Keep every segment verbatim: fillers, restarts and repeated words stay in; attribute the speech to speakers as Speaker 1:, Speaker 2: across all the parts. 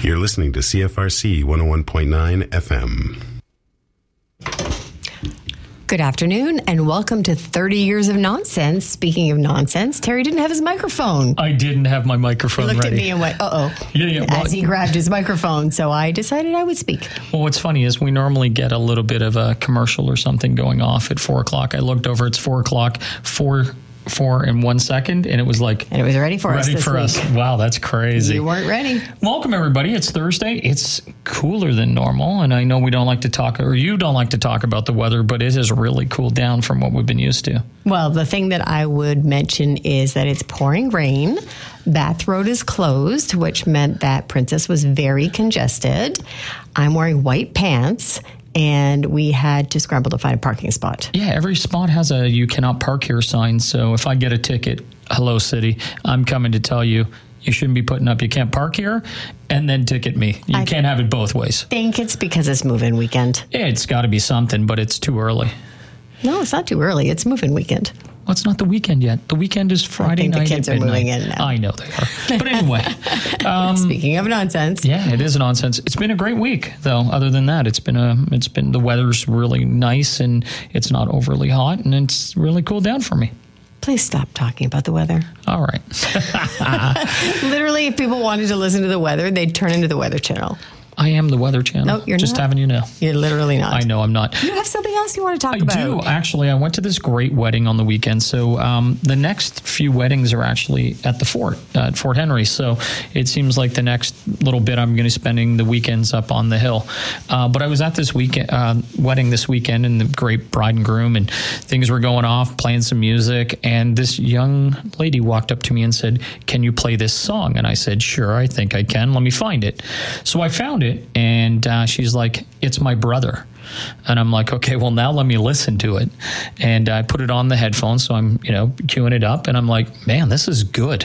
Speaker 1: You're listening to C F R C one oh one point nine F M.
Speaker 2: Good afternoon and welcome to thirty years of nonsense. Speaking of nonsense, Terry didn't have his microphone.
Speaker 3: I didn't have my microphone
Speaker 2: He looked
Speaker 3: ready.
Speaker 2: at me and went, uh-oh,
Speaker 3: yeah, yeah, well,
Speaker 2: as he grabbed his microphone. So I decided I would speak.
Speaker 3: Well, what's funny is we normally get a little bit of a commercial or something going off at four o'clock. I looked over, it's four o'clock, four four in one second, and it was like...
Speaker 2: And it was ready for
Speaker 3: ready
Speaker 2: us this
Speaker 3: for
Speaker 2: week.
Speaker 3: us. Wow, that's crazy.
Speaker 2: You weren't ready.
Speaker 3: Welcome, everybody. It's Thursday. It's cooler than normal, and I know we don't like to talk, or you don't like to talk about the weather, but it has really cooled down from what we've been used to.
Speaker 2: Well, the thing that I would mention is that it's pouring rain. Bath Road is closed, which meant that Princess was very congested. I'm wearing white pants, and we had to scramble to find a parking spot.
Speaker 3: Yeah, every spot has a "you cannot park here" sign. So if I get a ticket, hello city, I'm coming to tell you you shouldn't be putting up "you can't park here" and then ticket me. You
Speaker 2: I
Speaker 3: can't have it both ways.
Speaker 2: I think it's because it's move-in weekend.
Speaker 3: Yeah, it's got to be something, but it's too early.
Speaker 2: No, it's not too early. It's move-in weekend.
Speaker 3: Well, it's not the weekend yet. The weekend is Friday
Speaker 2: think the
Speaker 3: night.
Speaker 2: kids
Speaker 3: at
Speaker 2: are moving
Speaker 3: midnight.
Speaker 2: in now.
Speaker 3: I know they are. But anyway. Um,
Speaker 2: Speaking of nonsense.
Speaker 3: Yeah, it is nonsense. It's been a great week, though. Other than that, it's been a. It's been the weather's really nice and it's not overly hot and it's really cooled down for me.
Speaker 2: Please stop talking about the weather.
Speaker 3: All right.
Speaker 2: Literally, if people wanted to listen to the weather, they'd turn into the Weather Channel.
Speaker 3: I am the Weather Channel.
Speaker 2: No, you're
Speaker 3: Just
Speaker 2: not.
Speaker 3: having you know.
Speaker 2: You're literally not.
Speaker 3: I know I'm not.
Speaker 2: You have something else you want to talk
Speaker 3: I
Speaker 2: about?
Speaker 3: do, actually. I went to this great wedding on the weekend. So um, the next few weddings are actually at the fort, uh, at Fort Henry. So it seems like the next little bit I'm going to be spending the weekends up on the hill. Uh, but I was at this weekend, uh, wedding this weekend, and the great bride and groom, and things were going off, playing some music. And this young lady walked up to me and said, "Can you play this song?" And I said, "Sure, I think I can. Let me find it." So I found it, and uh, she's like, "It's my brother." And I'm like, okay, well, now let me listen to it. And I put it on the headphones, so I'm, you know, queuing it up, and I'm like, man, this is good.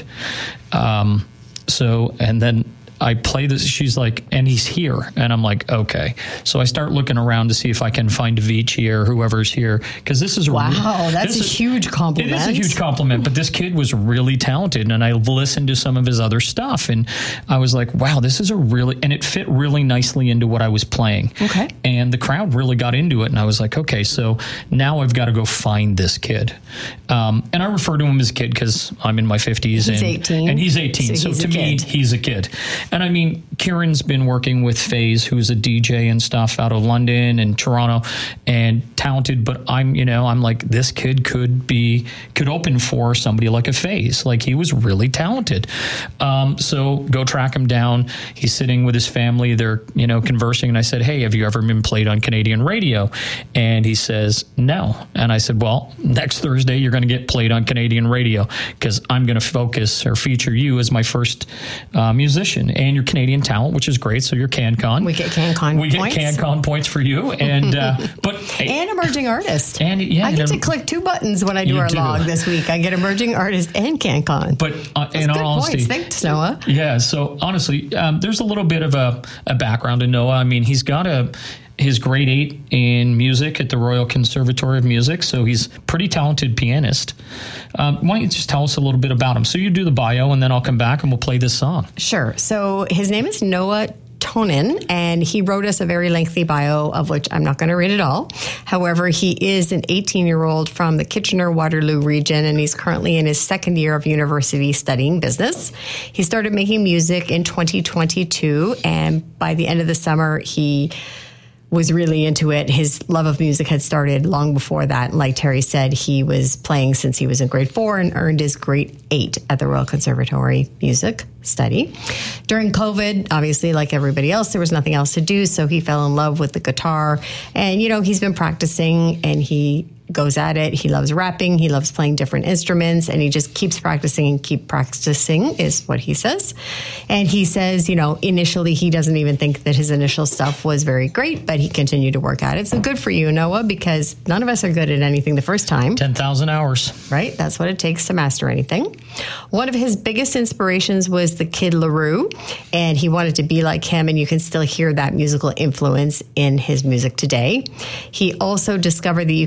Speaker 3: Um, so, and then I play this, she's like, "And he's here." And I'm like, okay. So I start looking around to see if I can find Avicii or whoever's here. Because this is a
Speaker 2: Wow,
Speaker 3: re-
Speaker 2: that's a
Speaker 3: is,
Speaker 2: huge compliment.
Speaker 3: It is a huge compliment, but this kid was really talented, and I listened to some of his other stuff, and I was like, wow, this is a really, and it fit really nicely into what I was playing.
Speaker 2: Okay.
Speaker 3: And the crowd really got into it, and I was like, okay, so now I've got to go find this kid. Um, and I refer to him as a kid because I'm in my fifties.
Speaker 2: He's
Speaker 3: and,
Speaker 2: eighteen.
Speaker 3: And he's eighteen,
Speaker 2: So
Speaker 3: so,
Speaker 2: he's
Speaker 3: to
Speaker 2: a
Speaker 3: me,
Speaker 2: kid.
Speaker 3: he's a kid. And I mean, Kieran's been working with FaZe, who's a D J and stuff out of London and Toronto, and talented. But I'm, you know, I'm like, this kid could be, could open for somebody like a FaZe. Like, he was really talented. Um, so go track him down. He's sitting with his family. They're, you know, conversing. And I said, "Hey, have you ever been played on Canadian radio?" And he says, "No." And I said, "Well, next Thursday, you're going to get played on Canadian radio because I'm going to focus or feature you as my first uh, musician. And you're Canadian talent, which is great. So you're CanCon.
Speaker 2: We get CanCon
Speaker 3: we
Speaker 2: points.
Speaker 3: We get CanCon points for you. And, uh, but,
Speaker 2: And emerging artist.
Speaker 3: And, yeah,
Speaker 2: I get
Speaker 3: and,
Speaker 2: to click two buttons when I do
Speaker 3: you
Speaker 2: our
Speaker 3: do.
Speaker 2: log this week. I get emerging artist and CanCon.
Speaker 3: But uh,
Speaker 2: That's
Speaker 3: in
Speaker 2: good
Speaker 3: all honesty,
Speaker 2: points. Thanks, Noah.
Speaker 3: yeah. So honestly, um, there's a little bit of a, a background in Noah. I mean, he's got a his grade eight in music at the Royal Conservatory of Music, so he's a pretty talented pianist. Um, why don't you just tell us a little bit about him? So you do the bio, and then I'll come back and we'll play this song.
Speaker 2: Sure. So his name is Noah Tonin, and he wrote us a very lengthy bio, of which I'm not going to read it all. However, he is an eighteen-year-old from the Kitchener-Waterloo region, and he's currently in his second year of university studying business. He started making music in twenty twenty-two, and by the end of the summer, he was really into it. His love of music had started long before that. Like Terry said, he was playing since he was in grade four and earned his grade eight at the Royal Conservatory Music Study. During COVID, obviously, like everybody else, there was nothing else to do, so he fell in love with the guitar. And, you know, he's been practicing, and he goes at it. He loves rapping. He loves playing different instruments, and he just keeps practicing and keep practicing is what he says. And he says, you know, initially he doesn't even think that his initial stuff was very great, but he continued to work at it. So good for you, Noah, because none of us are good at anything the first time.
Speaker 3: ten thousand hours.
Speaker 2: Right? That's what it takes to master anything. One of his biggest inspirations was the Kid Laroi, and he wanted to be like him, and you can still hear that musical influence in his music today. He also discovered that you can make music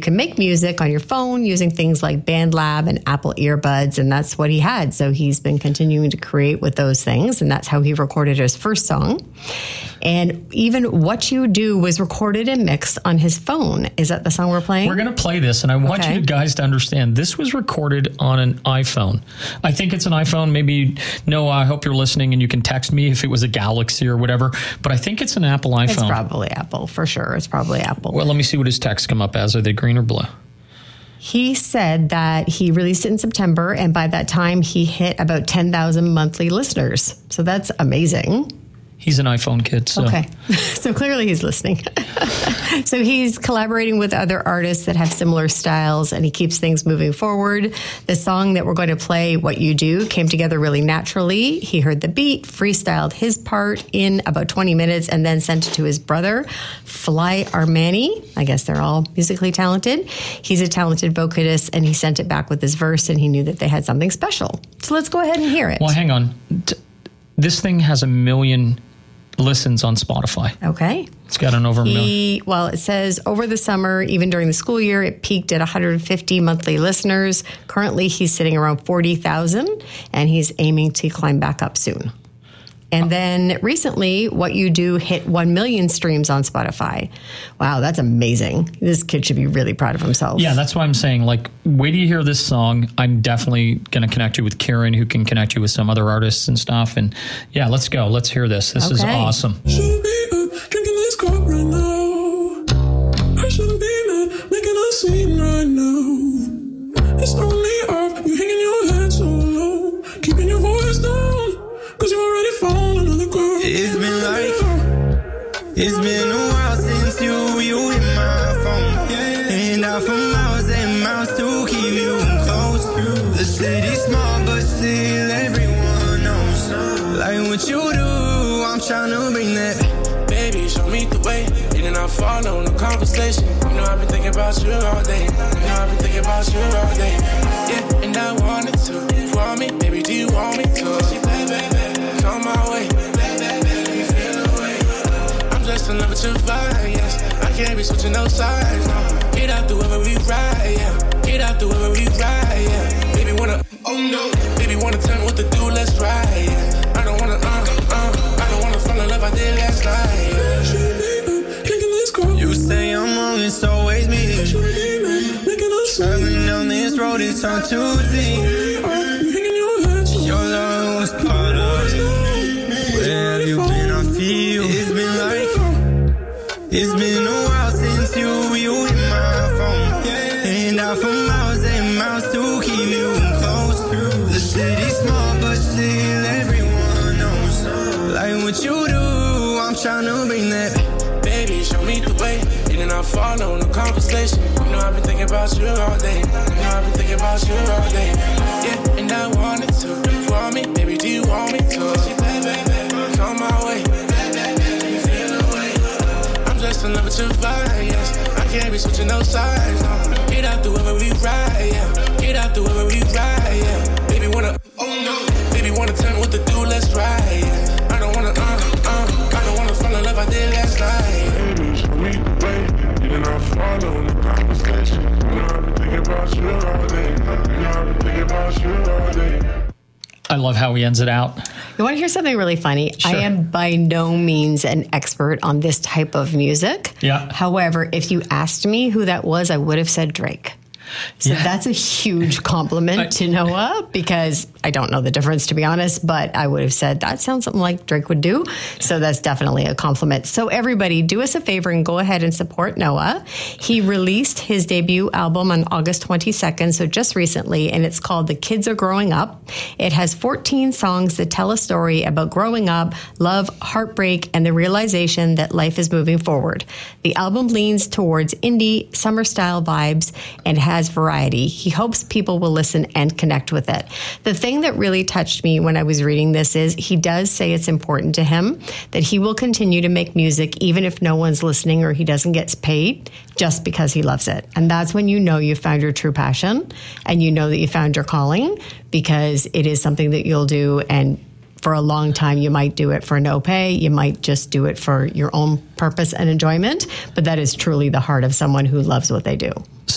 Speaker 2: music on your phone using things like BandLab and Apple earbuds, and that's what he had. So he's been continuing to create with those things, and that's how he recorded his first song. And even What You Do was recorded and mixed on his phone. Is that the song we're playing?
Speaker 3: We're going to play this, and I want
Speaker 2: Okay.
Speaker 3: you guys to understand this was recorded on an iPhone. I think it's an iPhone. Maybe, Noah, I hope you're listening and you can text me if it was a Galaxy or whatever. But I think it's an Apple iPhone.
Speaker 2: It's probably Apple, for sure. It's probably Apple.
Speaker 3: Well, let me see what his texts come up as. Are they green or blue?
Speaker 2: He said that he released it in September, and by that time, he hit about ten thousand monthly listeners. So that's amazing.
Speaker 3: He's an iPhone kid. So.
Speaker 2: Okay. So clearly he's listening. So he's collaborating with other artists that have similar styles, and he keeps things moving forward. The song that we're going to play, What You Do, came together really naturally. He heard the beat, freestyled his part in about twenty minutes, and then sent it to his brother, Fly Armani. I guess they're all musically talented. He's a talented vocalist, and he sent it back with his verse, and he knew that they had something special. So let's go ahead and hear it.
Speaker 3: Well, hang on. T- This thing has a million listens on Spotify.
Speaker 2: Okay.
Speaker 3: It's got an over a million.
Speaker 2: He, well, it says over the summer, even during the school year, it peaked at one hundred fifty monthly listeners. Currently, he's sitting around forty thousand, and he's aiming to climb back up soon. And then recently, What You Do hit one million streams on Spotify. Wow, that's amazing. This kid should be really proud of himself.
Speaker 3: Yeah, that's why I'm saying, like, wait till you hear this song. I'm definitely going to connect you with Kieran, who can connect you with some other artists and stuff. And yeah, let's go. Let's hear this. This is
Speaker 2: Okay.
Speaker 3: awesome.
Speaker 4: Shouldn't be up drinking this cup right now. I shouldn't be mad making a scene right now. It's only up, you hanging your head so low, keeping your voice down, cause you already found another girl.
Speaker 5: It's been like, it's been a while since you, you hit my phone. And out for miles and miles to keep you close. The city's small, but still everyone knows. Like what you do, I'm trying to bring that.
Speaker 4: Baby, show me the way. You did not follow no conversation. You know I've been thinking about you all day. You know I've been thinking about you all day. Yeah, and I wanted to. For me, baby, do you want me to? She play, baby, come my way. You feel the way. I'm just in love with your vibe, yes. I can't be switching no sides, no. Get out the way where we ride, yeah. Get out the way where we ride, yeah. Baby wanna, oh no. Baby wanna tell me what to do, let's ride, yeah. I don't wanna, uh, uh. I don't wanna fall in love, I did last night, yeah.
Speaker 5: You say I'm wrong, it's always me. Traveling down this road, it's hard to see. Your love was part of it. Where have you been? I feel it's been like, it's been a while since you, you hit my phone. And out for miles and miles to keep you close. The city's small, but still everyone knows. Like what you do, I'm trying to bring that.
Speaker 4: Baby, show me the way. You did not follow no conversation. You know I've been thinking about you all day. You know I've been thinking about you all day. Yeah, and I wanted to. For me, baby, do you want me to? She play, baby, come my way. You feel the way. I'm just in love with your vibe, yes. I can't be switching no sides, no. Get out the way where we ride, yeah. Get out the way where we ride, yeah. Baby wanna, oh no. Baby wanna tell me what to do, let's ride, yeah. I don't wanna, uh, uh. I don't wanna fall in love, I did last night. Baby, show me the way. You did not follow the conversation. You know I've been thinking about you all day. You know I've been thinking about you all day.
Speaker 3: I love how he ends it out.
Speaker 2: You want to hear something really funny?
Speaker 3: Sure.
Speaker 2: I am by no means an expert on this type of music.
Speaker 3: Yeah.
Speaker 2: However, if you asked me who that was, I would have said Drake. So
Speaker 3: Yeah.
Speaker 2: that's a huge compliment
Speaker 3: I-
Speaker 2: to Noah, because I don't know the difference, to be honest, but I would have said that sounds something like Drake would do. So that's definitely a compliment. So everybody, do us a favor and go ahead and support Noah. He released his debut album on August twenty-second, so just recently, and it's called The Kids Are Growing Up. It has fourteen songs that tell a story about growing up, love, heartbreak, and the realization that life is moving forward. The album leans towards indie, summer-style vibes and has variety. He hopes people will listen and connect with it. The thing that really touched me when I was reading this is he does say it's important to him that he will continue to make music even if no one's listening or he doesn't get paid, just because he loves it. And that's when you know you found your true passion and you know that you found your calling, because it is something that you'll do, and for a long time, you might do it for no pay. You might just do it for your own purpose and enjoyment. But that is truly the heart of someone who loves what they do.
Speaker 3: So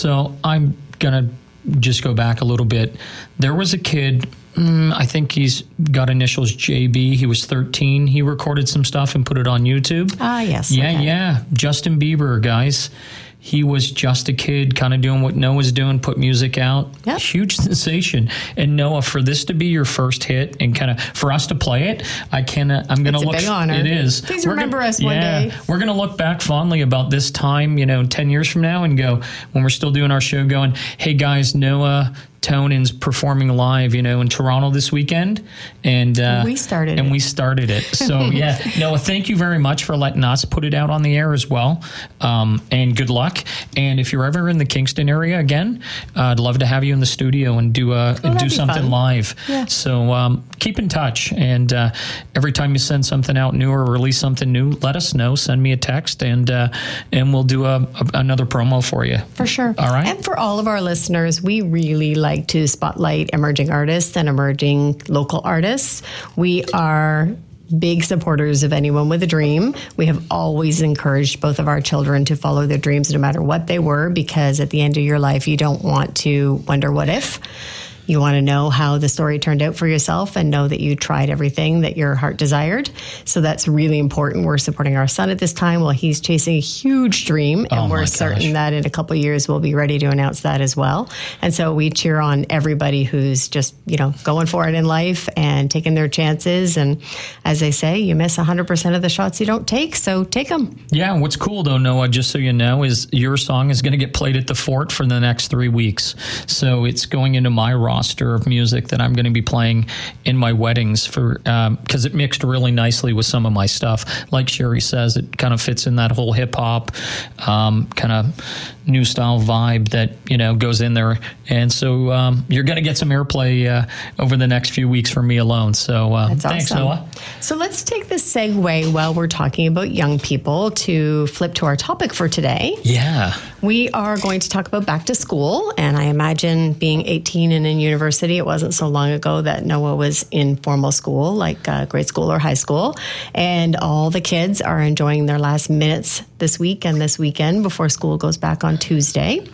Speaker 3: So I'm going to just go back a little bit. There was a kid, mm, I think he's got initials J B. He was thirteen. He recorded some stuff and put it on YouTube.
Speaker 2: Ah, yes.
Speaker 3: Yeah,
Speaker 2: okay.
Speaker 3: yeah. Justin Bieber, guys. He was just a kid kind of doing what Noah's doing, put music out.
Speaker 2: Yep.
Speaker 3: Huge sensation. And Noah, for this to be your first hit and kind of for us to play it, I can, uh, I'm going to
Speaker 2: It's a
Speaker 3: look.
Speaker 2: big honor.
Speaker 3: It is.
Speaker 2: Please
Speaker 3: We're
Speaker 2: remember
Speaker 3: gonna,
Speaker 2: us one
Speaker 3: yeah,
Speaker 2: day.
Speaker 3: We're going to look back fondly about this time, you know, ten years from now and go, when we're still doing our show, going, hey guys, Noah Tonen's performing live, you know, in Toronto this weekend. And uh,
Speaker 2: we started
Speaker 3: and
Speaker 2: it.
Speaker 3: we started it. So yeah, Noah, thank you very much for letting us put it out on the air as well. Um, and good luck. And if you're ever in the Kingston area again, uh, I'd love to have you in the studio and do a
Speaker 2: that'd
Speaker 3: do
Speaker 2: be
Speaker 3: something
Speaker 2: fun.
Speaker 3: live.
Speaker 2: Yeah.
Speaker 3: So um, keep in touch. And uh, every time you send something out new or release something new, let us know. Send me a text, and uh, and we'll do a, a another promo for you.
Speaker 2: For sure.
Speaker 3: All right.
Speaker 2: And for all of our listeners, we really like to spotlight emerging artists and emerging local artists. We are big supporters of anyone with a dream. We have always encouraged both of our children to follow their dreams no matter what they were, because at the end of your life, you don't want to wonder what if. You want to know how the story turned out for yourself and know that you tried everything that your heart desired. So that's really important. We're supporting our son at this time while he's chasing a huge dream. And
Speaker 3: Oh my
Speaker 2: we're
Speaker 3: gosh.
Speaker 2: certain that in a couple of years, we'll be ready to announce that as well. And so we cheer on everybody who's just, you know, going for it in life and taking their chances. And as they say, you miss one hundred percent of the shots you don't take. So take them.
Speaker 3: Yeah, what's cool though, Noah, just so you know, is your song is going to get played at the Fort for the next three weeks. So it's going into my roster of music that I'm going to be playing in my weddings for, um, because it mixed really nicely with some of my stuff. Like Sherry says, it kind of fits in that whole hip hop, um, kind of new style vibe that, you know, goes in there. And so um, you're going to get some airplay uh, over the next few weeks from me alone. So uh,
Speaker 2: That's
Speaker 3: thanks,
Speaker 2: awesome.
Speaker 3: Noah.
Speaker 2: So let's take this segue while we're talking about young people to flip to our topic for today.
Speaker 3: Yeah.
Speaker 2: We are going to talk about back to school, and I imagine being eighteen and in university, it wasn't so long ago that Noah was in formal school, like uh, grade school or high school, and all the kids are enjoying their last minutes this week and this weekend before school goes back on Tuesday.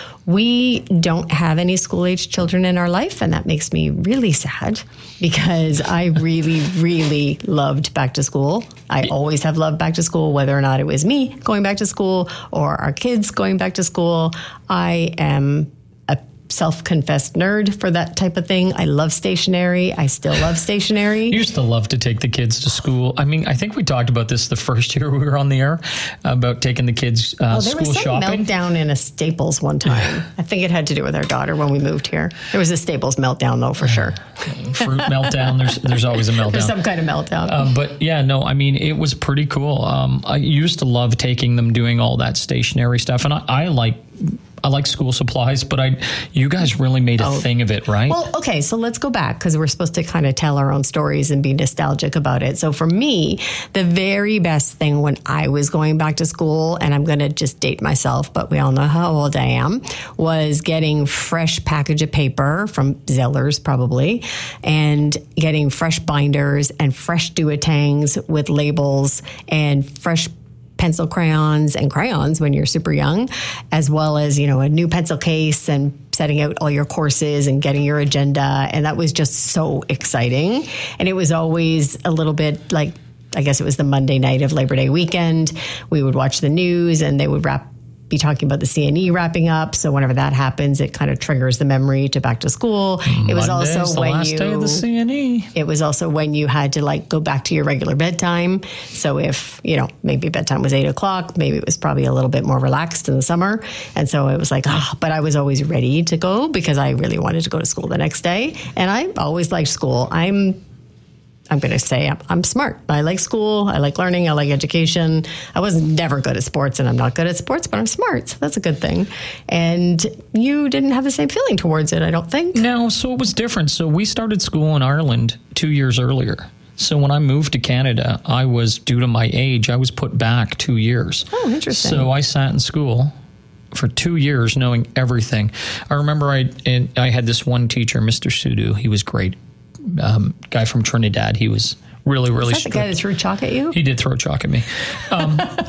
Speaker 2: We don't have any school-age children in our life, and that makes me really sad because I really, really loved back to school. I always have loved back to school, whether or not it was me going back to school or our kids going back to school. I am a self-confessed nerd for that type of thing. I love stationery. I still love stationery.
Speaker 3: You used to love to take the kids to school. I mean, I think we talked about this the first year we were on the air about taking the kids uh,
Speaker 2: Oh, there
Speaker 3: school
Speaker 2: was some
Speaker 3: shopping.
Speaker 2: meltdown in a Staples one time. I think it had to do with our daughter when we moved here. There was a Staples meltdown, though, for sure.
Speaker 3: Fruit meltdown. There's there's always a meltdown.
Speaker 2: There's some kind of meltdown.
Speaker 3: Um, but yeah, no, I mean, it was pretty cool. Um, I used to love taking them doing all that stationary stuff. And I, I like I like school supplies, but I, you guys really made a
Speaker 2: Oh.
Speaker 3: thing of it, right?
Speaker 2: Well, okay, so let's go back because we're supposed to kind of tell our own stories and be nostalgic about it. So for me, the very best thing when I was going back to school, and I'm going to just date myself, but we all know how old I am, was getting fresh package of paper from Zellers probably, and getting fresh binders and fresh duotangs with labels and fresh pencil crayons and crayons when you're super young, as well as, you know, a new pencil case and setting out all your courses and getting your agenda. And that was just so exciting. And it was always a little bit like, I guess it was the Monday night of Labor Day weekend. We would watch the news and they would wrap be talking about the C N E wrapping up. So whenever that happens, it kind of triggers the memory to back to school. It was
Speaker 3: Monday's
Speaker 2: also
Speaker 3: the
Speaker 2: when
Speaker 3: last
Speaker 2: you
Speaker 3: day of the C N E.
Speaker 2: it was also when you had to like go back to your regular bedtime. So if, you know, maybe bedtime was eight o'clock, maybe it was probably a little bit more relaxed in the summer. And so it was like, ah, oh, but I was always ready to go because I really wanted to go to school the next day. And I always liked school. I'm I'm going to say I'm, I'm smart. I like school. I like learning. I like education. I was never good at sports, and I'm not good at sports, but I'm smart. So that's a good thing. And you didn't have the same feeling towards it, I don't think.
Speaker 3: No, so it was different. So we started school in Ireland two years earlier. So when I moved to Canada, I was, due to my age, I was put back two years.
Speaker 2: Oh, interesting.
Speaker 3: So I sat in school for two years knowing everything. I remember I and I had this one teacher, Mister Sudu. He was great. Um, guy from Trinidad. He was really, really
Speaker 2: Is that the guy that
Speaker 3: strict.
Speaker 2: threw chalk at you?
Speaker 3: He did throw chalk at me. Um,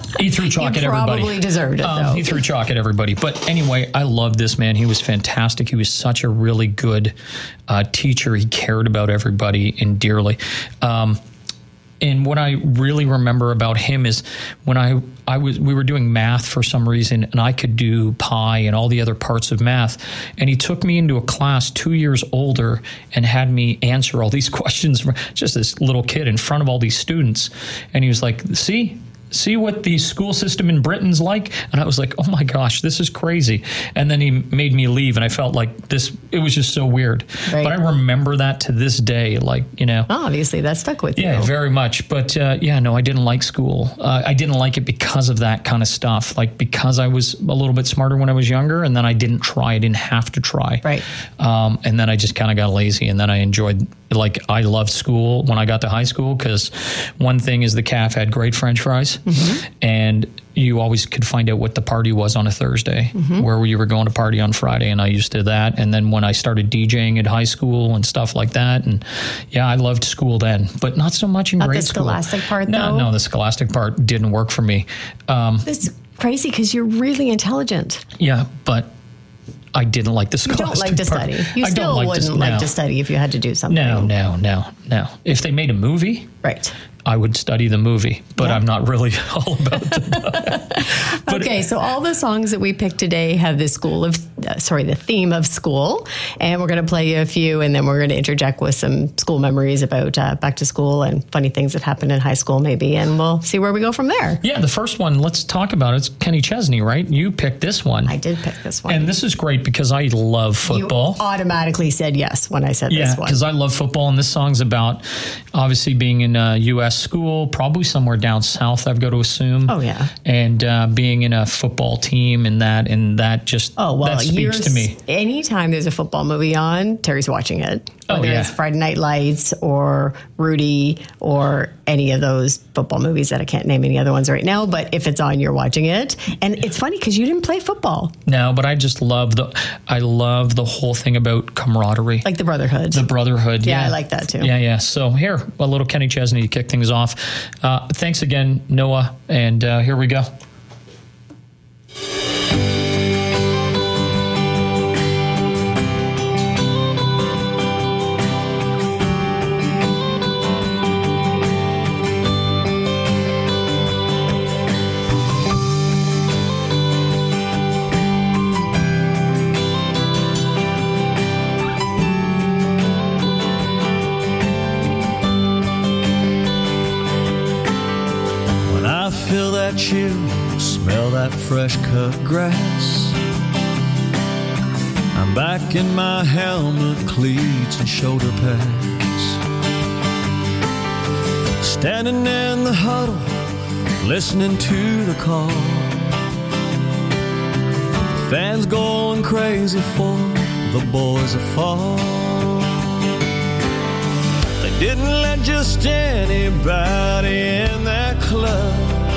Speaker 3: He threw chalk
Speaker 2: You
Speaker 3: at everybody.
Speaker 2: probably deserved it,
Speaker 3: Um,
Speaker 2: though.
Speaker 3: he threw chalk at everybody. But anyway, I love this man. He was fantastic. He was such a really good uh, teacher. He cared about everybody and dearly. Um, and what I really remember about him is when I I was we were doing math for some reason, and I could do pi and all the other parts of math, and he took me into a class two years older and had me answer all these questions for just this little kid in front of all these students, and he was like, "See." See what the school system in Britain's like? And I was like, oh my gosh, this is crazy. And then he made me leave, and I felt like this, it was just so weird.
Speaker 2: Right.
Speaker 3: But I remember that to this day, like, you know.
Speaker 2: Oh, obviously, that stuck with
Speaker 3: Yeah,
Speaker 2: you.
Speaker 3: very much. But uh, yeah, no, I didn't like school. Uh, I didn't like it because of that kind of stuff. Like because I was a little bit smarter when I was younger, and then I didn't try. I didn't have to try.
Speaker 2: Right.
Speaker 3: Um, and then I just kind of got lazy, and then I enjoyed, like, I loved school when I got to high school because one thing is the C A F had great French fries, mm-hmm. and you always could find out what the party was on a Thursday, mm-hmm. where you were going to party on Friday, and I used to that. And then when I started DJing at high school and stuff like that, and yeah, I loved school then, but not so much in
Speaker 2: Not
Speaker 3: grade
Speaker 2: the
Speaker 3: school.
Speaker 2: scholastic part,
Speaker 3: no,
Speaker 2: though?
Speaker 3: No, the scholastic part didn't work for me. Um,
Speaker 2: It's crazy because you're really intelligent.
Speaker 3: yeah, but I didn't like the
Speaker 2: You
Speaker 3: scholastic
Speaker 2: don't like to
Speaker 3: part.
Speaker 2: study. You
Speaker 3: I
Speaker 2: still
Speaker 3: don't like
Speaker 2: wouldn't
Speaker 3: to,
Speaker 2: like
Speaker 3: no.
Speaker 2: to study if you had to do something.
Speaker 3: No, no, no, no. If they made a movie,
Speaker 2: Right.
Speaker 3: I would study the movie, but
Speaker 2: Yeah.
Speaker 3: I'm not really all about the but
Speaker 2: Okay, so all the songs that we picked today have the school of, uh, sorry, the theme of school, and we're going to play you a few, and then we're going to interject with some school memories about uh, back to school and funny things that happened in high school, maybe, and we'll see where we go from there.
Speaker 3: Yeah, the first one, let's talk about it. It's Kenny Chesney, right? You picked this one.
Speaker 2: I did pick this one.
Speaker 3: And this is great because I love football.
Speaker 2: You automatically said yes when I said
Speaker 3: Yeah,
Speaker 2: this one.
Speaker 3: because I love football, and this song's about obviously being in a U S school, probably somewhere down south, I've got to assume.
Speaker 2: Oh, yeah.
Speaker 3: And uh, being in a football team and that, and that just
Speaker 2: Oh, well,
Speaker 3: that speaks
Speaker 2: you're,
Speaker 3: to me.
Speaker 2: anytime there's a football movie on, Terry's watching it.
Speaker 3: Oh,
Speaker 2: Whether
Speaker 3: yeah.
Speaker 2: it's Friday Night Lights or Rudy or any of those football movies that I can't name any other ones right now, but if it's on, you're watching it. And it's funny because you didn't play football,
Speaker 3: No, but I just love the, I love the whole thing about camaraderie.
Speaker 2: like the Brotherhood.
Speaker 3: The brotherhood.
Speaker 2: Yeah,
Speaker 3: Yeah,
Speaker 2: I like that too.
Speaker 3: Yeah, yeah. So here, a little Kenny Chesney to kick things off. Uh, thanks again, Noah. And uh, here we go.
Speaker 6: When I feel that chill, smell that fresh cut grass, I'm back in my helmet, cleats, and shoulder pads. Standing in the huddle, listening to the call. Fans going crazy for the boys that fall. They didn't let just anybody in that club.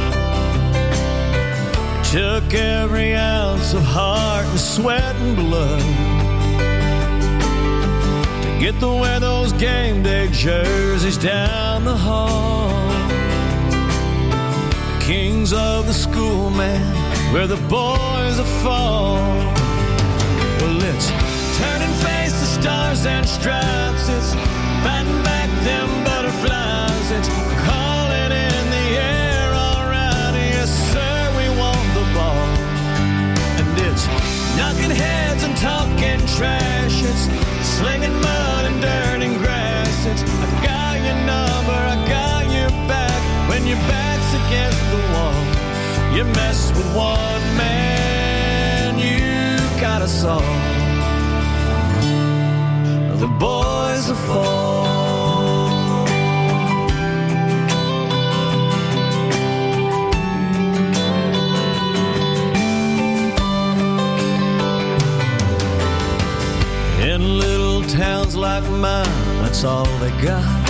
Speaker 6: Took every ounce of heart and sweat and blood to get to wear those game day jerseys down the hall. The kings of the school, man, where the boys are fall. Well, it's turning face to stars and stripes. It's fighting back them butterflies. It's calling in the air, all right. Yes, sir, we want the ball. And it's knocking heads and talking trash. It's slinging mud and dirt and grass. It's I got your number, I got your back. When your back's against the wall, you mess with one man, you got us all. The boys are fall. In little towns like mine, that's all they got.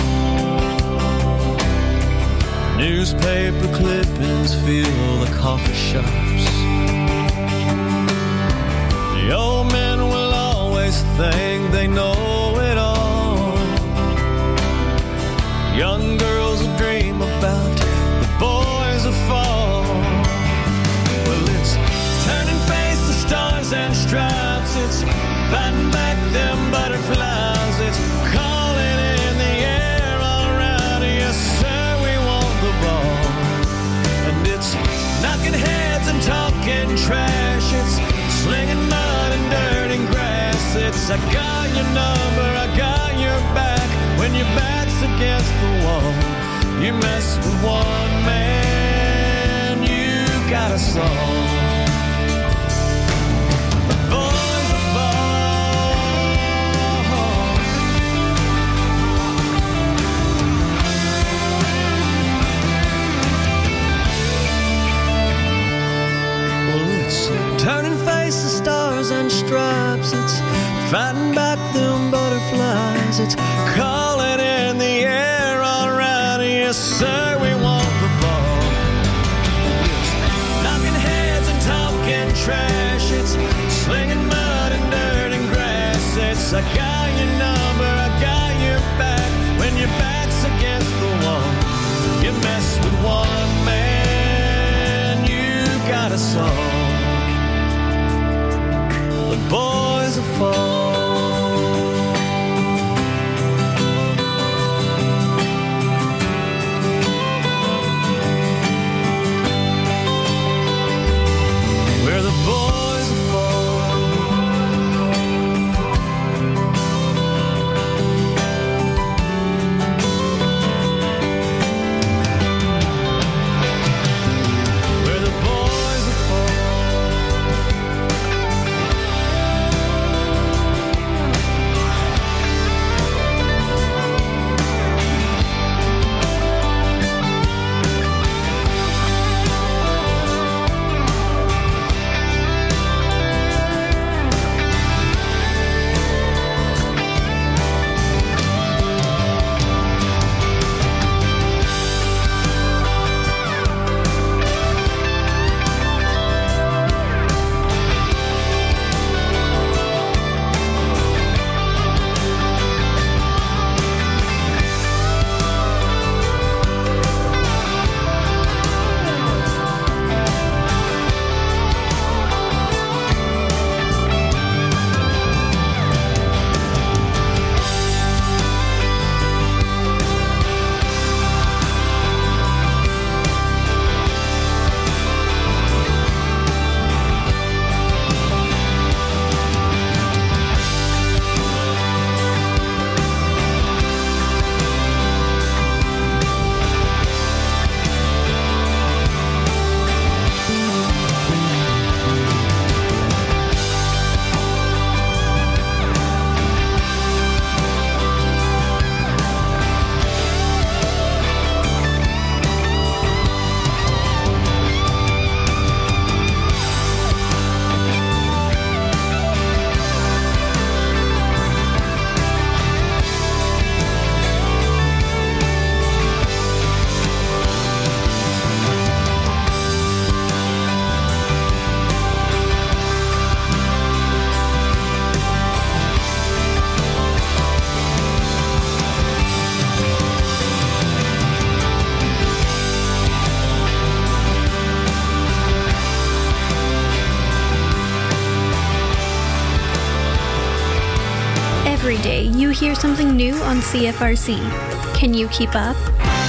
Speaker 6: Newspaper clippings fill the coffee shops. The old men will always think they know it all. Young girls will dream about the boys of fall. talking trash. It's slinging mud and dirt and grass. It's I got your number, I got your back. When your back's against the wall, you mess with one man, you got a song. The boys are fall. Well, it's turning faces, stars and stripes. It's fighting back them butterflies. It's calling in the air all around. Yes, sir, we want the ball. It's knocking heads and talking trash. It's slinging mud and dirt and grass. It's I got your number, I got your back. When your back's against the wall, you mess with one man, you got a song. The boys are fall. Where the boys are fall. Where the boys are fall.
Speaker 7: Every day, you hear something new on C F R C. Can you keep up?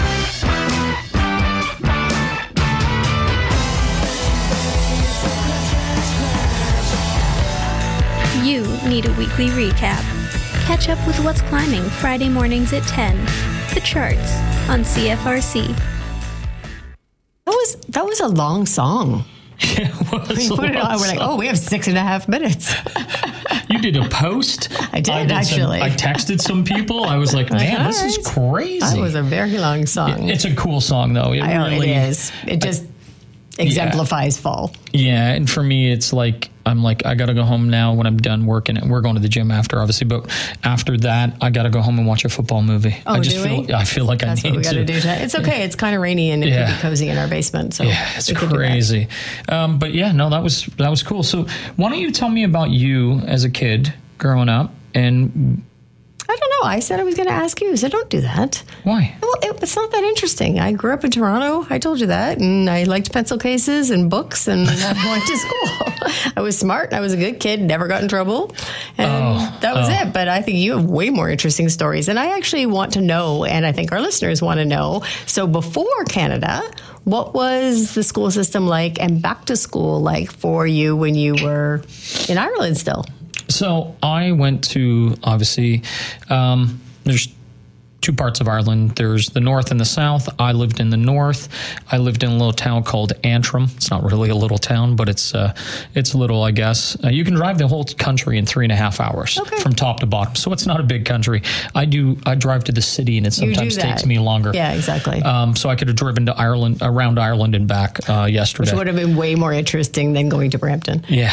Speaker 7: You need a weekly recap. Catch up with what's climbing Friday mornings at ten. The charts on C F R C.
Speaker 2: That was that was a long song.
Speaker 3: It was
Speaker 2: We
Speaker 3: a
Speaker 2: put it
Speaker 3: long
Speaker 2: on. We're like,
Speaker 3: song.
Speaker 2: oh, we have six and a half minutes.
Speaker 3: You did a post.
Speaker 2: I did,
Speaker 3: some-
Speaker 2: actually.
Speaker 3: I texted some people. I was like, man, this is crazy.
Speaker 2: That was a very long song.
Speaker 3: It's a cool song, though. It
Speaker 2: I know
Speaker 3: really
Speaker 2: it is. It just exemplifies fall.
Speaker 3: Yeah, and for me, it's like I'm like I gotta go home now when I'm done working. We're going to the gym after, obviously, but after that, I gotta go home and watch a football movie.
Speaker 2: Oh,
Speaker 3: I just
Speaker 2: do
Speaker 3: feel
Speaker 2: we?
Speaker 3: I feel like
Speaker 2: That's
Speaker 3: I
Speaker 2: what
Speaker 3: need
Speaker 2: we got to
Speaker 3: to
Speaker 2: do tonight. It's okay. It's kind of rainy and it
Speaker 3: Yeah.
Speaker 2: could be cozy in our basement. So
Speaker 3: Yeah, it's
Speaker 2: we could do that.
Speaker 3: crazy. Um, but yeah, no, that was that was cool. So why don't you tell me about you as a kid growing up and
Speaker 2: I don't know. I said I was going to ask you. I said, don't do that.
Speaker 3: Why?
Speaker 2: Well, it, it's not that interesting. I grew up in Toronto. I told you that. And I liked pencil cases and books. And I went to school. I was smart. I was a good kid. Never got in trouble. And
Speaker 3: Oh,
Speaker 2: that was
Speaker 3: oh.
Speaker 2: it. But I think you have way more interesting stories. And I actually want to know, and I think our listeners want to know. So before Canada, what was the school system like and back to school like for you when you were in Ireland still?
Speaker 3: So I went to, obviously, um, there's two parts of Ireland. There's the north and the south. I lived in the north. I lived in a little town called Antrim. It's not really a little town, but it's uh, it's little, I guess. Uh, you can drive the whole country in three and a half hours
Speaker 2: Okay.
Speaker 3: from top to bottom. So it's not a big country. I do. I drive to the city, and it
Speaker 2: You do
Speaker 3: sometimes
Speaker 2: that.
Speaker 3: takes me longer.
Speaker 2: Yeah, exactly.
Speaker 3: Um, so I could have driven to Ireland, around Ireland and back uh, yesterday.
Speaker 2: Which would have been way more interesting than going to Brampton
Speaker 3: Yeah.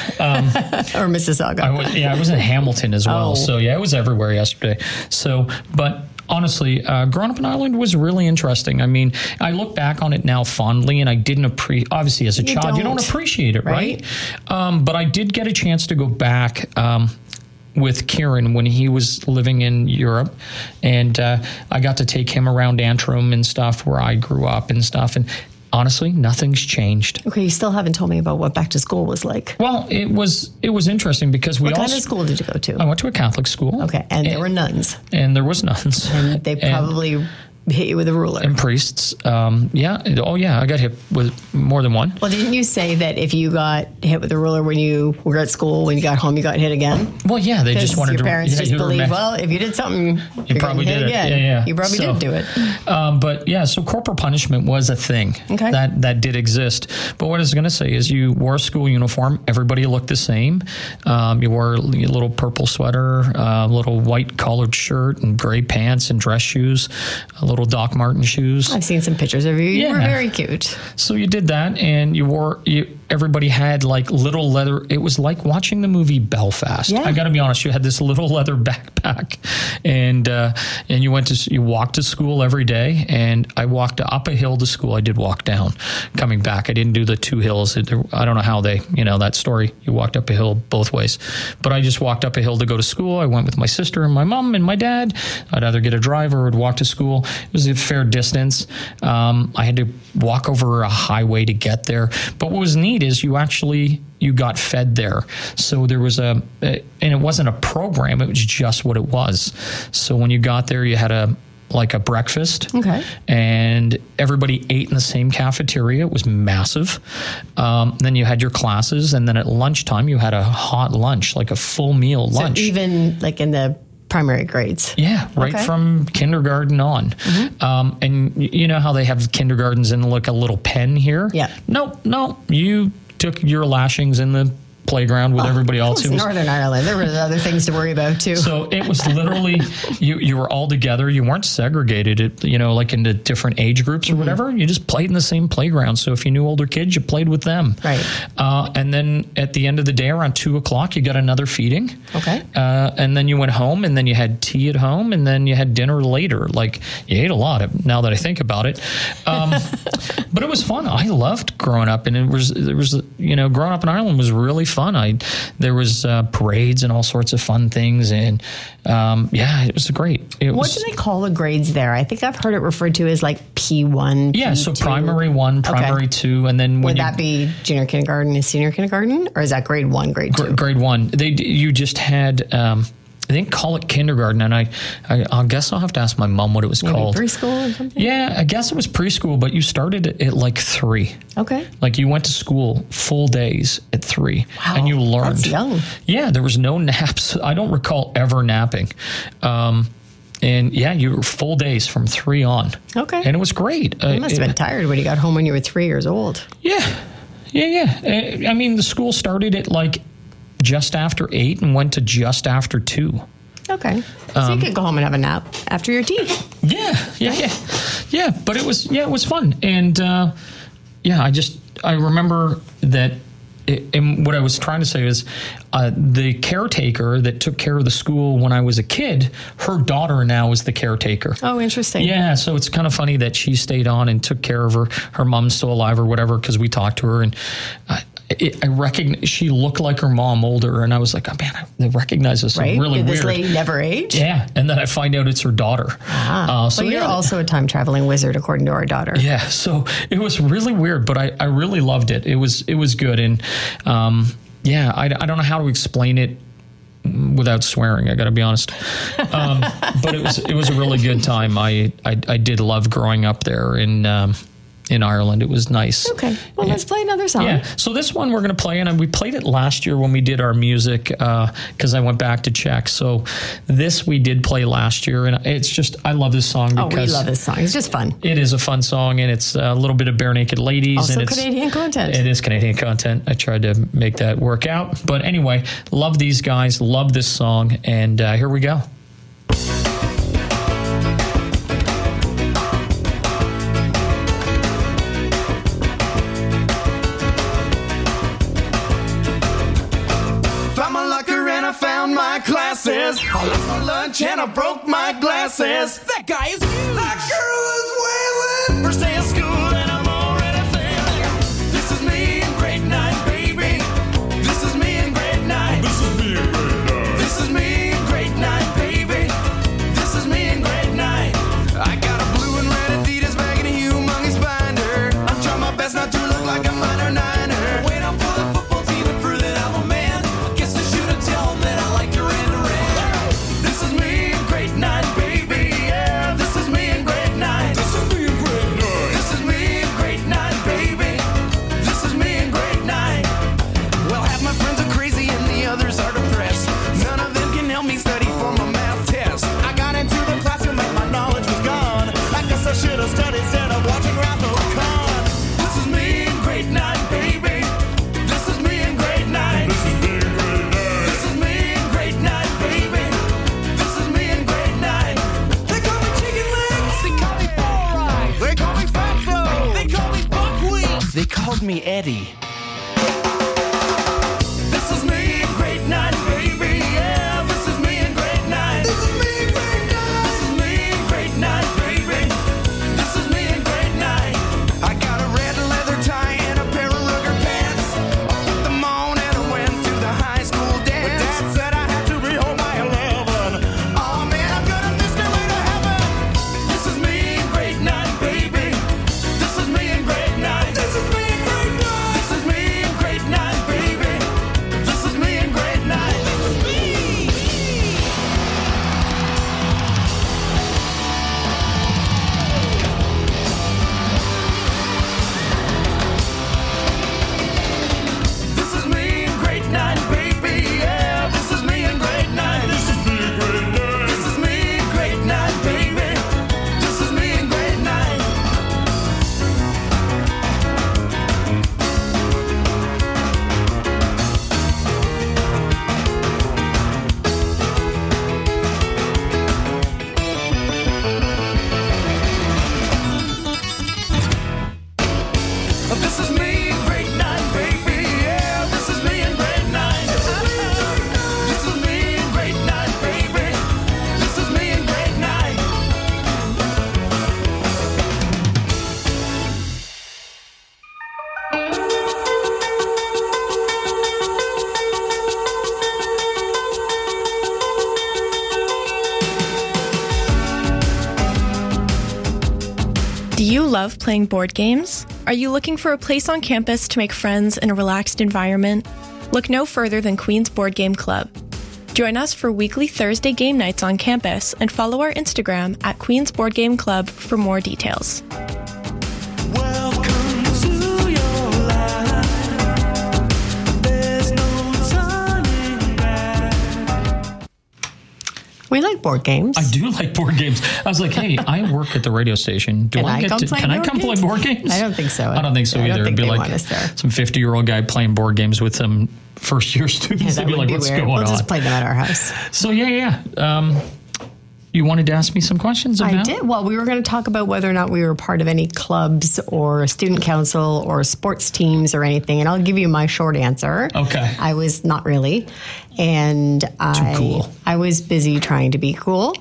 Speaker 2: or Mississauga.
Speaker 3: I was, yeah, I was in Hamilton as well.
Speaker 2: Oh.
Speaker 3: So yeah, it was everywhere yesterday. So, but honestly, uh, growing up in Ireland was really interesting. I mean, I look back on it now fondly, and I didn't appreciate. Obviously, as a
Speaker 2: You
Speaker 3: child, you don't
Speaker 2: don't,
Speaker 3: appreciate it, right?
Speaker 2: right?
Speaker 3: Um, but I did get a chance to go back. Um, with Kieran when he was living in Europe, and uh, I got to take him around Antrim and stuff where I grew up and stuff. And honestly, nothing's changed.
Speaker 2: Okay, you still haven't told me about what back to school was like.
Speaker 3: Well, it was it was interesting because we
Speaker 2: What
Speaker 3: also
Speaker 2: kind of school did you go to?
Speaker 3: I went to a Catholic school.
Speaker 2: Okay, and there were nuns.
Speaker 3: and there was nuns.
Speaker 2: And they probably hit you with a ruler.
Speaker 3: and priests. Um, yeah. Oh, yeah. I got hit with more than one.
Speaker 2: Well, didn't you say that if you got hit with a ruler when you were at school, when you got home, you got hit again?
Speaker 3: Well, yeah. They just wanted
Speaker 2: your
Speaker 3: to.
Speaker 2: parents
Speaker 3: yeah,
Speaker 2: just
Speaker 3: you were
Speaker 2: believe,
Speaker 3: mad.
Speaker 2: well, if you did something,
Speaker 3: You
Speaker 2: you're
Speaker 3: probably
Speaker 2: getting
Speaker 3: did
Speaker 2: hit
Speaker 3: it.
Speaker 2: again.
Speaker 3: Yeah, yeah.
Speaker 2: You probably
Speaker 3: So,
Speaker 2: did do it.
Speaker 3: Um, but yeah, so corporal punishment was a thing
Speaker 2: Okay.
Speaker 3: that that did exist. But what I was going to say is, you wore a school uniform. Everybody looked the same. Um, you wore a little purple sweater, a little white collared shirt, and gray pants and dress shoes, a little Doc Marten shoes.
Speaker 2: I've seen some pictures of you. You were
Speaker 3: Yeah.
Speaker 2: very cute.
Speaker 3: So you did that, and you wore. You, everybody had like little leather. It was like watching the movie Belfast.
Speaker 2: Yeah.
Speaker 3: I got to be honest. You had this little leather backpack, and uh, and you went to you walked to school every day. And I walked up a hill to school. I did walk down, coming back. I didn't do the two hills. It, I don't know how they. You know that story. You walked up a hill both ways, but I just walked up a hill to go to school. I went with my sister and my mom and my dad. I'd either get a driver or I'd walk to school. It was a fair distance. Um, I had to walk over a highway to get there. But what was neat is you actually you got fed there. So there was a, a and it wasn't a program. It was just what it was. So when you got there, you had a like a breakfast.
Speaker 2: Okay.
Speaker 3: And everybody ate in the same cafeteria. It was massive. Um, then you had your classes, and then at lunchtime you had a hot lunch, like a full meal lunch.
Speaker 2: So even like in the primary grades.
Speaker 3: Yeah, right
Speaker 2: Okay.
Speaker 3: from kindergarten on. Um, and y- you know how they have kindergartens in like a little pen here?
Speaker 2: Yeah.
Speaker 3: No, no. You took your lashings in the playground with everybody else.
Speaker 2: It was Northern Ireland. There were other things to worry about too.
Speaker 3: So it was literally you. You were all together. You weren't segregated. It, you know, like into different age groups or
Speaker 2: Mm-hmm.
Speaker 3: whatever. You just played in the same playground. So if you knew older kids, you played with them.
Speaker 2: Right.
Speaker 3: Uh, and then at the end of the day, around two o'clock, you got another feeding.
Speaker 2: Okay.
Speaker 3: Uh, and then you went home, and then you had tea at home, and then you had dinner later. Like you ate a lot. Of, now that I think about it, um, but it was fun. I loved growing up, and it was there was you know growing up in Ireland was really fun. I there was uh, parades and all sorts of fun things, and um, yeah, it was great. It
Speaker 2: What
Speaker 3: was,
Speaker 2: do they call the grades there? I think I've heard it referred to as like P one.
Speaker 3: yeah,
Speaker 2: P
Speaker 3: so
Speaker 2: two.
Speaker 3: primary one, primary
Speaker 2: Okay.
Speaker 3: two, and then when
Speaker 2: Would
Speaker 3: you,
Speaker 2: that be junior kindergarten and senior kindergarten? Or is that grade one, grade two?
Speaker 3: Gr- grade one, they you just had. Um, I didn't call it kindergarten, and I, I, I guess I'll have to ask my mom what it was
Speaker 2: Maybe
Speaker 3: called.
Speaker 2: preschool or something?
Speaker 3: Yeah, I guess it was preschool, but you started at, at like three.
Speaker 2: Okay.
Speaker 3: Like you went to school full days at three,
Speaker 2: Wow,
Speaker 3: and you learned.
Speaker 2: that's young.
Speaker 3: Yeah, there was no naps. I don't recall ever napping. Um, and yeah, you were full days from three on.
Speaker 2: Okay.
Speaker 3: And it was great.
Speaker 2: You must have been tired when you got home when you were three years old.
Speaker 3: Yeah, yeah, yeah. Uh, I mean, the school started at like just after eight and went to just after two.
Speaker 2: Okay. So
Speaker 3: Um,
Speaker 2: you could go home and have a nap after your tea.
Speaker 3: Yeah, yeah, yeah, yeah. But it was, yeah, it was fun, and uh, yeah, I just I remember that. It, and what I was trying to say is, uh, the caretaker that took care of the school when I was a kid, her daughter now is the caretaker.
Speaker 2: Oh, interesting.
Speaker 3: Yeah, so it's kind of funny that she stayed on and took care of her. Her mom's still alive or whatever, because we talked to her, and uh, it, I recognize she looked like her mom older, and I was like, oh man, I recognize this.
Speaker 2: Right?
Speaker 3: Really
Speaker 2: Did
Speaker 3: weird.
Speaker 2: this lady never age?
Speaker 3: Yeah, and then I find out it's her daughter.
Speaker 2: Ah,
Speaker 3: uh, so
Speaker 2: well, you're
Speaker 3: yeah.
Speaker 2: also a time traveling wizard, according to our daughter.
Speaker 3: Yeah, so it was really weird, but I, I really loved it. It was it was good, and um, yeah, I, I don't know how to explain it without swearing. I got to be honest, um, but it was it was a really good time. I I, I did love growing up there in um, in Ireland. It was nice.
Speaker 2: Okay, well, let's play another song.
Speaker 3: Yeah, so this one we're going to play, and we played it last year when we did our music because uh, I went back to check. So this we did play last year, and it's just, I love this song because
Speaker 2: Oh, we love this song. It's just fun.
Speaker 3: It is a fun song, and it's a little bit of Bare Naked Ladies.
Speaker 2: Also
Speaker 3: and it's,
Speaker 2: Canadian content.
Speaker 3: It is Canadian content. I tried to make that work out. But anyway, love these guys, love this song, and uh, here we go.
Speaker 5: Glasses. I lost my lunch and I broke my glasses. That guy is huge. That girl is wailing. First day of school and I'm already failing. This is me in grade nine, baby. This is me in grade nine. This is me in grade nine. This is me in grade nine, baby. This is me in grade nine. I got a blue and red Adidas bag and a humongous binder. I'm trying my best not to look like a minor niner. Wait up for the football team and prove that I'm a man. I guess I should have told them that I like your end. This is me in grade nine, baby. Yeah, this is me in grade nine. This is me in grade nine. This is me in grade nine, baby. This is me in grade nine. Well, half my friends are crazy and the others are depressed. None of them can help me study for my math test. I got into the classroom and my knowledge was gone. I guess I should have studied instead of watching Wrath of Khan. This is me in grade nine, baby. This is me in grade nine. This is me in grade nine. This is me in grade nine, baby. This is me in grade nine. They call me chicken legs. They call me ball ride. They call me fatso. They call me buckwheat. They called me Eddie. This is me in grade nine, baby. Yeah, this is me in grade nine. This is me in grade nine. This is me in grade nine, baby. This is me in grade nine. I got a red leather tie and a pair of rugger pants. I put them on and I went to the high school dance. But Dad said I had to be home by eleven. Oh man, I'm gonna miss my way to heaven. This is me in grade nine, baby. This is me in grade nine. This is me in grade nine. This is me in grade nine, baby. This is me in grade nine. This is me. This is me in grade nine, baby. Yeah, this is me in grade nine. This is me in grade nine. This is me in grade nine, baby. This is me in grade nine. This is me in grade nine, baby. Yeah, this is me in grade nine. This is me in grade nine, baby. This is me in grade nine.
Speaker 8: Do you love playing board games? Are you looking for a place on campus to make friends in a relaxed environment? Look no further than Queen's Board Game Club. Join us for weekly Thursday game nights on campus and follow our Instagram at Queen's Board Game Club for more details.
Speaker 5: Welcome to your life. There's no turning back.
Speaker 2: We like board games.
Speaker 3: I do like board games. I was like, hey, I work at the radio station. Do
Speaker 2: Can
Speaker 3: I
Speaker 2: I
Speaker 3: get
Speaker 2: come
Speaker 3: to,
Speaker 2: play
Speaker 3: can I
Speaker 2: board
Speaker 3: come
Speaker 2: games?
Speaker 3: play board games?
Speaker 2: I don't think so.
Speaker 3: I don't think so
Speaker 2: I don't
Speaker 3: either.
Speaker 2: think
Speaker 3: It'd be
Speaker 2: they
Speaker 3: like
Speaker 2: want us there.
Speaker 3: some fifty-year-old guy playing board games with some first-year students.
Speaker 2: Yeah,
Speaker 3: They'd
Speaker 2: that
Speaker 3: be
Speaker 2: would
Speaker 3: like,
Speaker 2: be
Speaker 3: what's
Speaker 2: weird.
Speaker 3: going
Speaker 2: We'll
Speaker 3: on?
Speaker 2: just play them at our house.
Speaker 3: So, yeah, yeah. Um, you wanted to ask me some questions about
Speaker 2: I did. Well, we were going to talk about whether or not we were part of any clubs or student council or sports teams or anything. And I'll give you my short answer.
Speaker 3: Okay.
Speaker 2: I was not really. And I,
Speaker 3: cool.
Speaker 2: I was busy trying to be cool.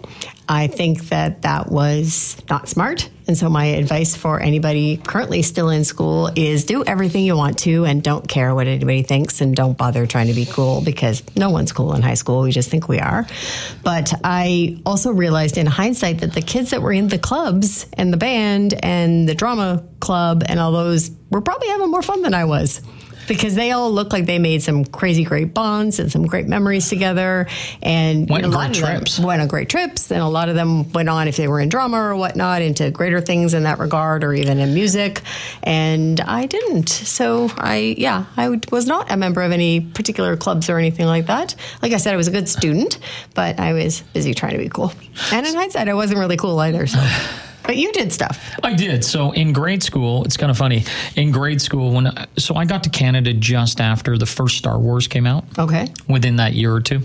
Speaker 2: I think that that was not smart. And so my advice for anybody currently still in school is do everything you want to and don't care what anybody thinks and don't bother trying to be cool because no one's cool in high school. We just think we are. But I also realized in hindsight that the kids that were in the clubs and the band and the drama club and all those were probably having more fun than I was. Because they all look like they made some crazy great bonds and some great memories together. And
Speaker 3: went
Speaker 2: a
Speaker 3: on
Speaker 2: lot
Speaker 3: great
Speaker 2: of them
Speaker 3: trips.
Speaker 2: went on great trips. And a lot of them went on, if they were in drama or whatnot, into greater things in that regard or even in music. And I didn't. So I, yeah, I would, was not a member of any particular clubs or anything like that. Like I said, I was a good student, but I was busy trying to be cool. And in hindsight, I wasn't really cool either. So. But you did stuff.
Speaker 3: I did. So in grade school, it's kind of funny. In grade school, when so I got to Canada just after the first Star Wars came out.
Speaker 2: Okay.
Speaker 3: Within that year or two,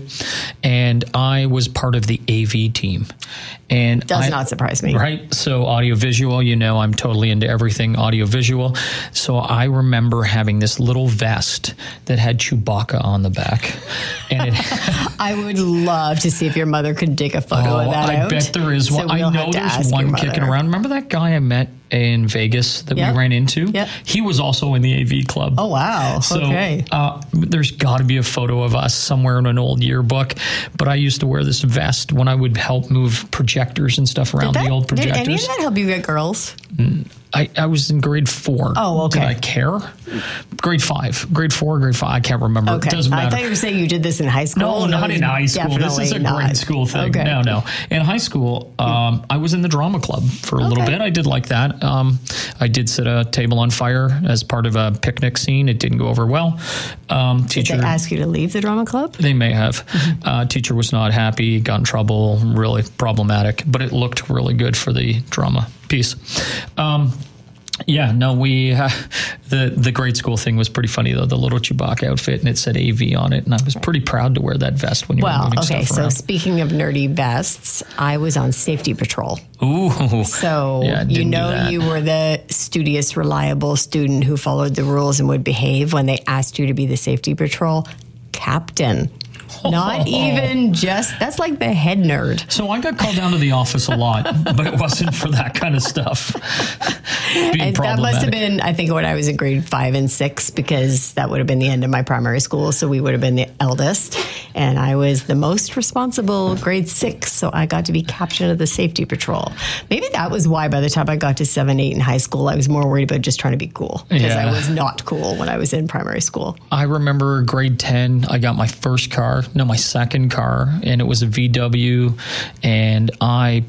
Speaker 3: and I was part of the A V team. And
Speaker 2: does
Speaker 3: I,
Speaker 2: not surprise me.
Speaker 3: Right. So audiovisual, you know, I'm totally into everything audiovisual. So I remember having this little vest that had Chewbacca on the back. And it
Speaker 2: I would love to see if your mother could dig a photo
Speaker 3: oh,
Speaker 2: of that
Speaker 3: I
Speaker 2: out.
Speaker 3: bet there is
Speaker 2: So
Speaker 3: one.
Speaker 2: we'll
Speaker 3: I know
Speaker 2: have to
Speaker 3: there's
Speaker 2: ask
Speaker 3: one
Speaker 2: your
Speaker 3: kicking
Speaker 2: mother.
Speaker 3: around. Remember that guy I met in Vegas that
Speaker 2: Yep.
Speaker 3: we ran into?
Speaker 2: Yep.
Speaker 3: He was also in the A V club.
Speaker 2: Oh, wow.
Speaker 3: So
Speaker 2: Okay.
Speaker 3: uh, there's got to be a photo of us somewhere in an old yearbook. But I used to wear this vest when I would help move projectors and stuff around
Speaker 2: Did
Speaker 3: the old
Speaker 2: that- did
Speaker 3: projectors.
Speaker 2: any of that help you get girls?
Speaker 3: I, I was in grade four.
Speaker 2: Oh, okay.
Speaker 3: Did I care? Grade five. Grade four, grade five. I can't remember.
Speaker 2: Okay.
Speaker 3: It doesn't
Speaker 2: I
Speaker 3: matter.
Speaker 2: thought you were saying you did this in high school.
Speaker 3: No, not
Speaker 2: it
Speaker 3: in
Speaker 2: was
Speaker 3: high school. This is a
Speaker 2: definitely
Speaker 3: grade
Speaker 2: not.
Speaker 3: school thing.
Speaker 2: Okay.
Speaker 3: No, no. In high school, um, I was in the drama club for a little
Speaker 2: Okay.
Speaker 3: bit. I did like that. Um, I did set a table on fire as part of a picnic scene. It didn't go over well. Um,
Speaker 2: Did
Speaker 3: teacher,
Speaker 2: they ask you to leave the drama club?
Speaker 3: they may have. Uh, teacher was not happy, got in trouble, really problematic, but it looked really good for the drama piece. Um, Yeah, no, we, uh, the the grade school thing was pretty funny, though, the little Chewbacca outfit, and it said A V on it, and I was pretty proud to wear that vest when you were
Speaker 2: Well,
Speaker 3: moving
Speaker 2: okay,
Speaker 3: stuff
Speaker 2: so
Speaker 3: around.
Speaker 2: speaking of nerdy vests, I was on safety patrol.
Speaker 3: Ooh.
Speaker 2: So
Speaker 3: Yeah,
Speaker 2: you
Speaker 3: didn't do
Speaker 2: know
Speaker 3: that.
Speaker 2: you were the studious, reliable student who followed the rules and would behave when they asked you to be the safety patrol captain. Not even just, that's like the head nerd.
Speaker 3: So I got called down to the office a lot, but it wasn't for that kind of stuff. Being
Speaker 2: And that must have
Speaker 3: problematic.
Speaker 2: been, I think, when I was in grade five and six, because that would have been the end of my primary school. So we would have been the eldest. And I was the most responsible grade six. So I got to be captain of the safety patrol. Maybe that was why by the time I got to seven, eight in high school, I was more worried about just trying to be cool. Because
Speaker 3: Yeah.
Speaker 2: I was not cool when I was in primary school.
Speaker 3: I remember grade ten, I got my first car, no, my second car, and it was a V W, and I,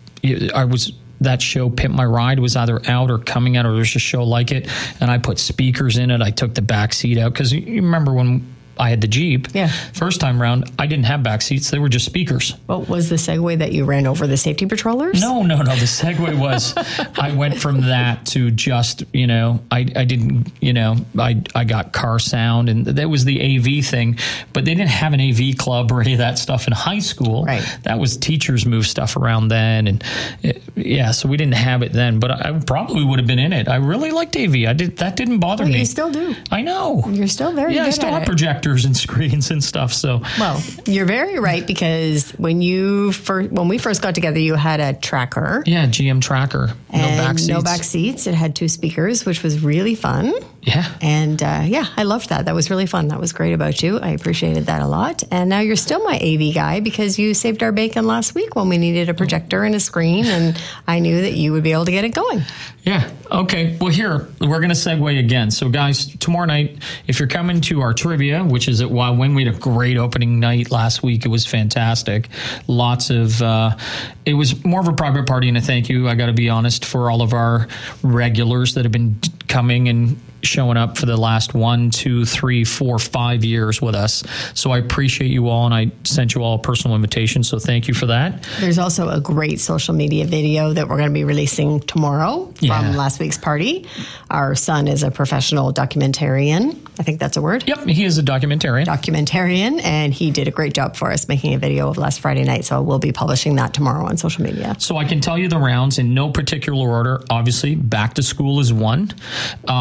Speaker 3: I was, that show, Pimp My Ride, was either out or coming out, or there's a show like it, and I put speakers in it. I took the back seat out, because you remember when I had the Jeep,
Speaker 2: Yeah.
Speaker 3: first time around, I didn't have back seats. They were just speakers.
Speaker 2: What was the segue that you ran over the safety patrollers?
Speaker 3: No, no, no. The segue was I went from that to just, you know, I, I didn't, you know, I, I got car sound, and that was the A V thing, but they didn't have an A V club or any of that stuff in high school.
Speaker 2: Right.
Speaker 3: That was teachers move stuff around then. And it, yeah, so we didn't have it then, but I probably would have been in it. I really liked A V. I did, that didn't bother
Speaker 2: Well,
Speaker 3: me.
Speaker 2: you still do.
Speaker 3: I know.
Speaker 2: You're still very
Speaker 3: Yeah,
Speaker 2: good
Speaker 3: I still
Speaker 2: at
Speaker 3: have
Speaker 2: it.
Speaker 3: projectors and screens and stuff. So
Speaker 2: Well, you're very right, because when you first, when we first got together, you had a tracker.
Speaker 3: yeah, G M Tracker. No
Speaker 2: and
Speaker 3: back seats.
Speaker 2: no back seats. It had two speakers, which was really fun.
Speaker 3: Yeah.
Speaker 2: And uh, yeah, I loved that. That was really fun. That was great about you. I appreciated that a lot. And now you're still my A V guy, because you saved our bacon last week when we needed a projector and a screen, and I knew that you would be able to get it going.
Speaker 3: Yeah. Okay. Well, here, we're going to segue again. So, guys, tomorrow night, if you're coming to our trivia, which is at Wild Wing, we had a great opening night last week. It was fantastic. Lots of, uh, it was more of a private party, and a thank you, I got to be honest, for all of our regulars that have been coming and showing up for the last one, two, three, four, five years with us. So I appreciate you all, and I sent you all a personal invitation. So thank you for that.
Speaker 2: There's also a great social media video that we're going to be releasing tomorrow
Speaker 3: Yeah.
Speaker 2: from last week's party. Our son is a professional documentarian. I think that's a word.
Speaker 3: Yep, he is a documentarian.
Speaker 2: Documentarian, and he did a great job for us making a video of last Friday night. So we'll be publishing that tomorrow on social media.
Speaker 3: So I can tell you the rounds in no particular order. Obviously, back to school is one. Um, the other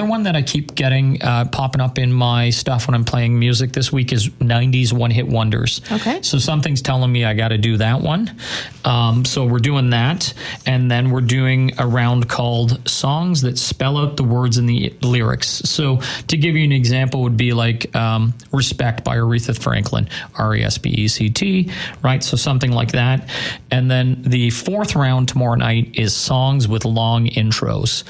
Speaker 3: one that I keep getting uh, popping up in my stuff when I'm playing music this week is nineties one-hit wonders.
Speaker 2: Okay.
Speaker 3: So something's telling me I got to do that one. Um, so we're doing that. And then we're doing a round called Songs That Spell Out the Words in the Lyrics. So to give you an example would be like um, Respect by Aretha Franklin, R E S B E C T, right? So something like that. And then the fourth round tomorrow night is songs with long intros.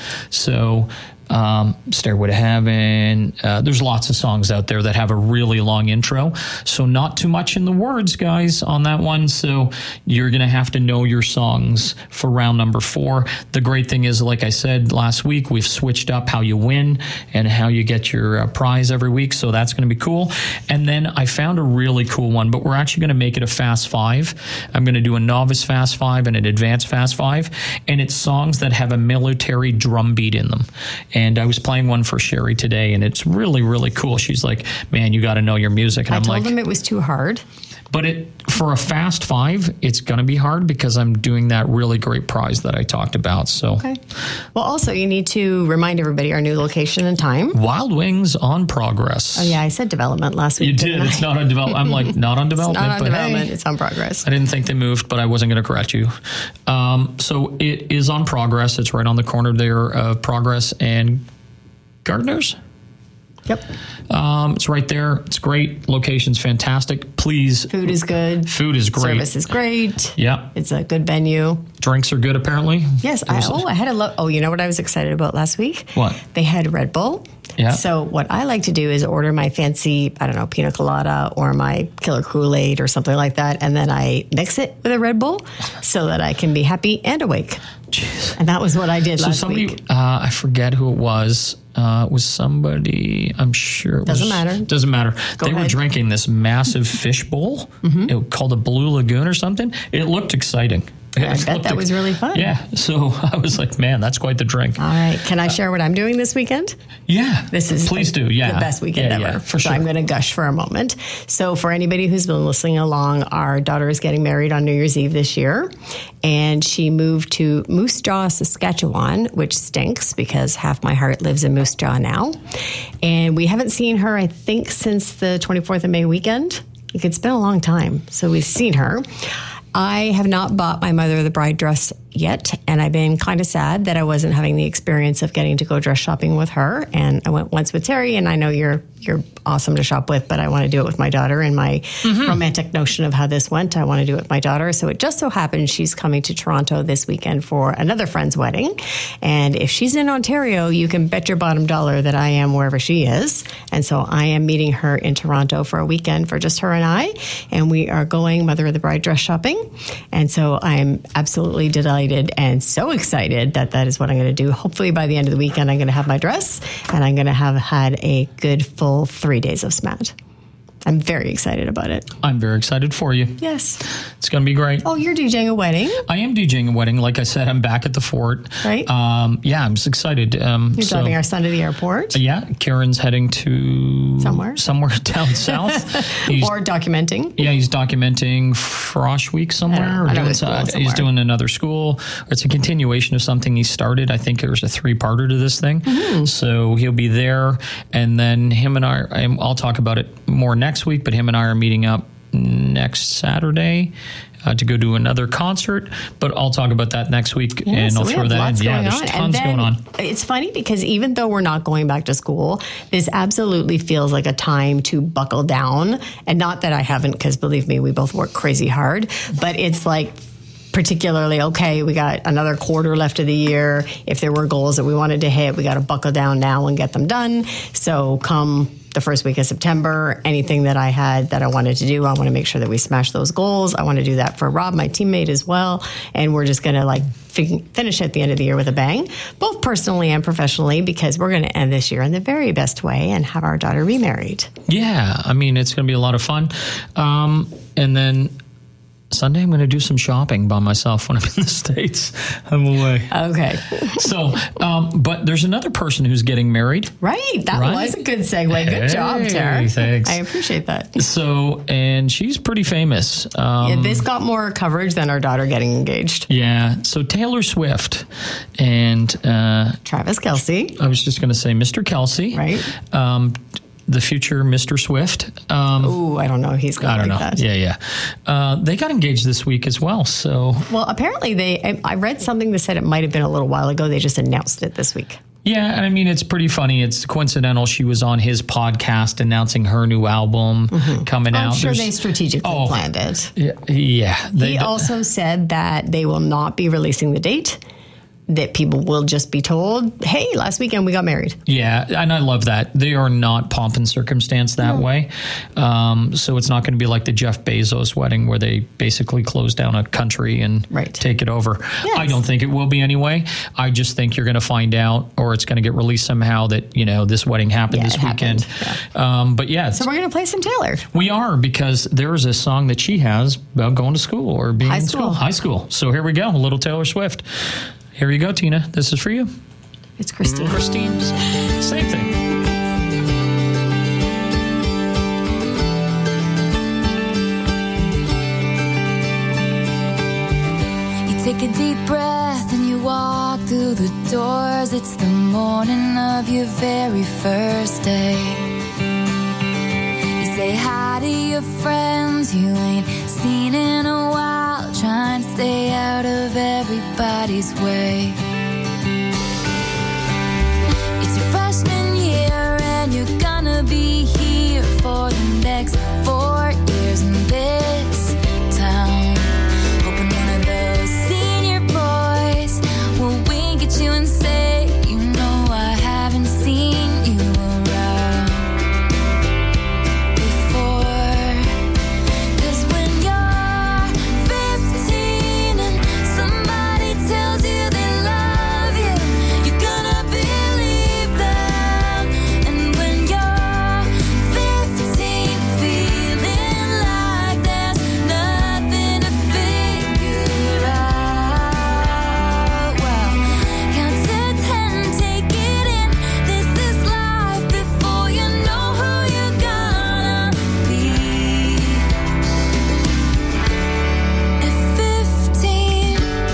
Speaker 3: So um, Stairway to Heaven. Uh, there's lots of songs out there that have a really long intro. So not too much in the words, guys, on that one. So you're going to have to know your songs for round number four. The great thing is, like I said last week, we've switched up how you win and how you get your uh, prize every week. So that's going to be cool. And then I found a really cool one, but we're actually going to make it a fast five. I'm going to do a novice fast five and an advanced fast five. And it's songs that have a military drum beat in them. And I was playing one for Sherry today, and it's really, really cool. She's like, man, you got to know your music. And
Speaker 2: I
Speaker 3: I'm
Speaker 2: told
Speaker 3: like,
Speaker 2: them it was too hard.
Speaker 3: but it for a fast five, it's going to be hard because I'm doing that really great prize that I talked about. So,
Speaker 2: okay. Well, also, you need to remind everybody our new location and time.
Speaker 3: Wild Wings on progress.
Speaker 2: Oh, yeah. I said development last week.
Speaker 3: You did. It's not on development. I'm like, not on development.
Speaker 2: It's not on
Speaker 3: but
Speaker 2: development.
Speaker 3: Hey,
Speaker 2: it's on progress.
Speaker 3: I didn't think they moved, but I wasn't going to correct you. Um, so it is on progress. It's right on the corner there of Progress and Gardeners.
Speaker 2: Yep.
Speaker 3: Um, it's right there. It's great. Location's fantastic. Please.
Speaker 2: Food is good.
Speaker 3: Food is great.
Speaker 2: Service is great.
Speaker 3: Yeah.
Speaker 2: It's a good venue.
Speaker 3: Drinks are good, apparently.
Speaker 2: Yes. I, oh, I had a lo- Oh, you know what I was excited about last week?
Speaker 3: What?
Speaker 2: They had Red Bull.
Speaker 3: Yeah.
Speaker 2: So what I like to do is order my fancy, I don't know, pina colada or my killer Kool-Aid or something like that. And then I mix it with a Red Bull so that I can be happy and awake.
Speaker 3: Jeez.
Speaker 2: And that was what I did
Speaker 3: So
Speaker 2: last
Speaker 3: somebody,
Speaker 2: week.
Speaker 3: uh, I forget who it was. Uh, it was somebody, I'm sure. It
Speaker 2: Doesn't
Speaker 3: was,
Speaker 2: matter.
Speaker 3: Doesn't matter.
Speaker 2: Go
Speaker 3: they
Speaker 2: ahead.
Speaker 3: were drinking this massive fish bowl
Speaker 2: Mm-hmm.
Speaker 3: it, called a Blue Lagoon or something. It looked exciting.
Speaker 2: I
Speaker 3: It
Speaker 2: bet
Speaker 3: looked
Speaker 2: that
Speaker 3: ex-
Speaker 2: was really fun.
Speaker 3: Yeah. So I was like, man, that's quite the drink.
Speaker 2: All right. Can I share what I'm doing this weekend?
Speaker 3: Yeah.
Speaker 2: This is
Speaker 3: Please
Speaker 2: the,
Speaker 3: do. Yeah.
Speaker 2: the best weekend
Speaker 3: yeah,
Speaker 2: ever.
Speaker 3: Yeah, for
Speaker 2: so
Speaker 3: sure.
Speaker 2: I'm going to gush for a moment. So for anybody who's been listening along, our daughter is getting married on New Year's Eve this year. And she moved to Moose Jaw, Saskatchewan, which stinks because half my heart lives in Moose Jaw now. And we haven't seen her, I think, since the twenty-fourth of May weekend. Like, it's been a long time. So we've seen her. I have not bought my mother the bride dress yet, and I've been kind of sad that I wasn't having the experience of getting to go dress shopping with her. And I went once with Terry, and I know you're you're awesome to shop with, but I want to do it with my daughter. And my mm-hmm. romantic notion of how this went, I want to do it with my daughter. So it just so happens she's coming to Toronto this weekend for another friend's wedding. And if she's in Ontario, you can bet your bottom dollar that I am wherever she is. And so I am meeting her in Toronto for a weekend for just her and I. And we are going Mother of the Bride dress shopping. And so I'm absolutely delighted and so excited that that is what I'm going to do. Hopefully by the end of the weekend, I'm going to have my dress and I'm going to have had a good full three days of S M A T. I'm very excited about it.
Speaker 3: I'm very excited for you.
Speaker 2: Yes.
Speaker 3: It's going to be great.
Speaker 2: Oh, you're DJing a wedding?
Speaker 3: I am DJing a wedding. Like I said, I'm back at the fort.
Speaker 2: Right.
Speaker 3: Um, yeah, I'm just excited. Um,
Speaker 2: You're
Speaker 3: so,
Speaker 2: driving our son to the airport?
Speaker 3: Yeah, Kieran's heading to
Speaker 2: Somewhere.
Speaker 3: somewhere down south. He's,
Speaker 2: Or documenting?
Speaker 3: yeah, he's documenting Frosh Week somewhere.
Speaker 2: Yeah,
Speaker 3: or
Speaker 2: another
Speaker 3: doing,
Speaker 2: school
Speaker 3: uh, he's
Speaker 2: somewhere.
Speaker 3: doing another school. It's a continuation of something he started. I think there's a three-parter to this thing.
Speaker 2: Mm-hmm.
Speaker 3: So he'll be there, and then him and I. I'm- I'll talk about it more next week. But him and I are meeting up next Saturday uh, to go do another concert. But I'll talk about that next week,
Speaker 2: Yeah,
Speaker 3: and
Speaker 2: so
Speaker 3: I'll
Speaker 2: we
Speaker 3: throw
Speaker 2: have
Speaker 3: that
Speaker 2: lots
Speaker 3: in. Yeah,
Speaker 2: going
Speaker 3: there's
Speaker 2: on. And
Speaker 3: tons
Speaker 2: then
Speaker 3: going on.
Speaker 2: It's funny because even though we're not going back to school, this absolutely feels like a time to buckle down. And not that I haven't, because believe me, we both work crazy hard, but it's like, particularly, okay, we got another quarter left of the year. If there were goals that we wanted to hit, we got to buckle down now and get them done. So come the first week of September, anything that I had that I wanted to do, I want to make sure that we smash those goals. I want to do that for Rob, my teammate, as well. And we're just going to like fig- finish at the end of the year with a bang, both personally and professionally, because we're going to end this year in the very best way and have our daughter remarried.
Speaker 3: Yeah, I mean, it's going to be a lot of fun. Um, and then Sunday, I'm going to do some shopping by myself when I'm in the States. I'm away.
Speaker 2: Okay.
Speaker 3: So, um, but there's another person who's getting married.
Speaker 2: Right. That
Speaker 3: Right?
Speaker 2: was a good segue. Good
Speaker 3: Hey,
Speaker 2: job, Tara.
Speaker 3: thanks.
Speaker 2: I appreciate that.
Speaker 3: So, and she's pretty famous. Um,
Speaker 2: Yeah, this got more coverage than our daughter getting engaged.
Speaker 3: Yeah. So Taylor Swift, and uh, uh,
Speaker 2: Travis Kelce.
Speaker 3: I was just going to say Mister Kelce.
Speaker 2: Right.
Speaker 3: Um, the future Mister Swift. Um,
Speaker 2: Ooh, I don't know. He's going
Speaker 3: I don't
Speaker 2: like
Speaker 3: know.
Speaker 2: that.
Speaker 3: Yeah, yeah. Uh, they got engaged this week as well. So,
Speaker 2: Well, apparently they. I, I read something that said it might have been a little while ago. They just announced it this week.
Speaker 3: yeah, and I mean, it's pretty funny. It's coincidental. She was on his podcast announcing her new album coming
Speaker 2: I'm
Speaker 3: out.
Speaker 2: sure
Speaker 3: There's-
Speaker 2: they strategically
Speaker 3: Oh.
Speaker 2: planned it.
Speaker 3: Yeah. yeah they,
Speaker 2: He also said that they will not be releasing the date. That people will just be told, "Hey, last weekend we got married."
Speaker 3: Yeah, and I love that. They are not pomp and circumstance that
Speaker 2: No.
Speaker 3: way. Um, so it's not going to be like the Jeff Bezos wedding where they basically close down a country and
Speaker 2: Right.
Speaker 3: take it over.
Speaker 2: Yes.
Speaker 3: I don't think it will be anyway. I just think you're going to find out, or it's going to get released somehow that, you know, this wedding happened
Speaker 2: Yeah,
Speaker 3: this
Speaker 2: it
Speaker 3: weekend.
Speaker 2: happened.
Speaker 3: Um, but yeah,
Speaker 2: So we're gonna play some Taylor.
Speaker 3: we are, because there is a song that she has about going to school or being
Speaker 2: High
Speaker 3: in school.
Speaker 2: school.
Speaker 3: High school. So here we go. A little Taylor Swift. Here you go, Tina. This is for you.
Speaker 2: It's Christine.
Speaker 3: Christine. Same thing.
Speaker 9: You take a deep breath and you walk through the doors. It's the morning of your very first day. You say hi to your friends you ain't seen in a while. Try and stay out of everybody's way. It's your freshman year and you're gonna be here for the next four years in this town. Hoping one of those senior boys will wink at you and say, you know I haven't seen you around before. 'Cause when you're fifteen and somebody tells you they love you, you're gonna believe them. And when you're fifteen, feeling like there's nothing to figure out, well, count to ten, take it in. This is life before you know who you're gonna be. At fifteen.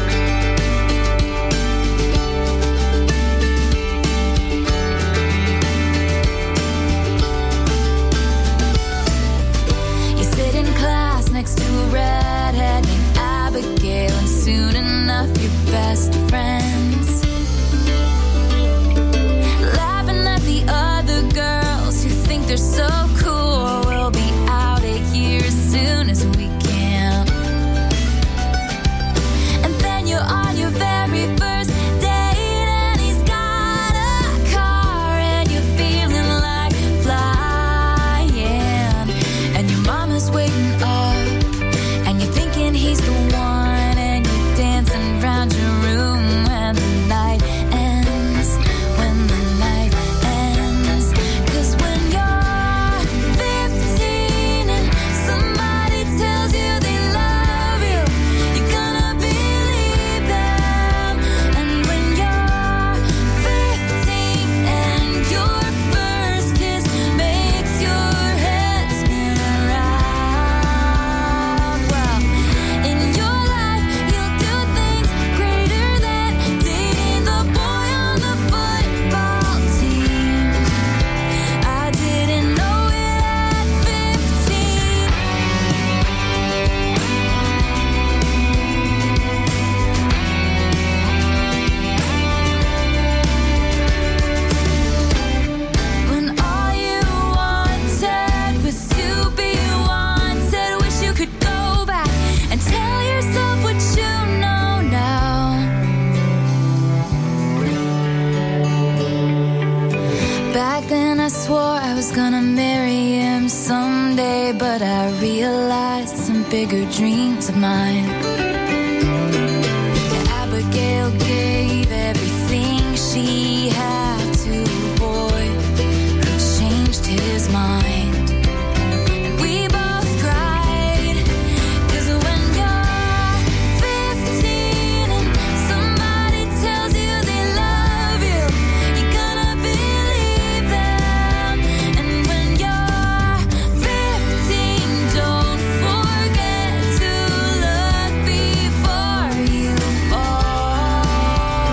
Speaker 9: You sit in class next to a redhead named Abigail, and soon enough you're best friends. Laughing at the other girls who think they're so cool. We'll be out of here as soon as we can. And then you're on your very first date, and he's got a car, and you're feeling like flying. And your mama's waiting up, and you're thinking he's the one, and you're dancing around your room when the night ends. When the night ends. 'Cause when you're fifteen and somebody tells you they love you, you're gonna believe them. And when you're fifteen and your first kiss makes your head spin around, well, in your life you'll do things greater than dating the boy on the football team. I didn't know it at fifteen. When all you wanted was to be wanted, wish you could go back and tell yourself what you know now. Back then I swore I was gonna marry him someday, but I realized some bigger dreams of mine. Abigail gave everything she had to a boy who changed his mind. And we both cried, 'cause when you're fifteen and somebody tells you they love you, you're gonna believe them. And when you're fifteen, don't forget to look before you fall.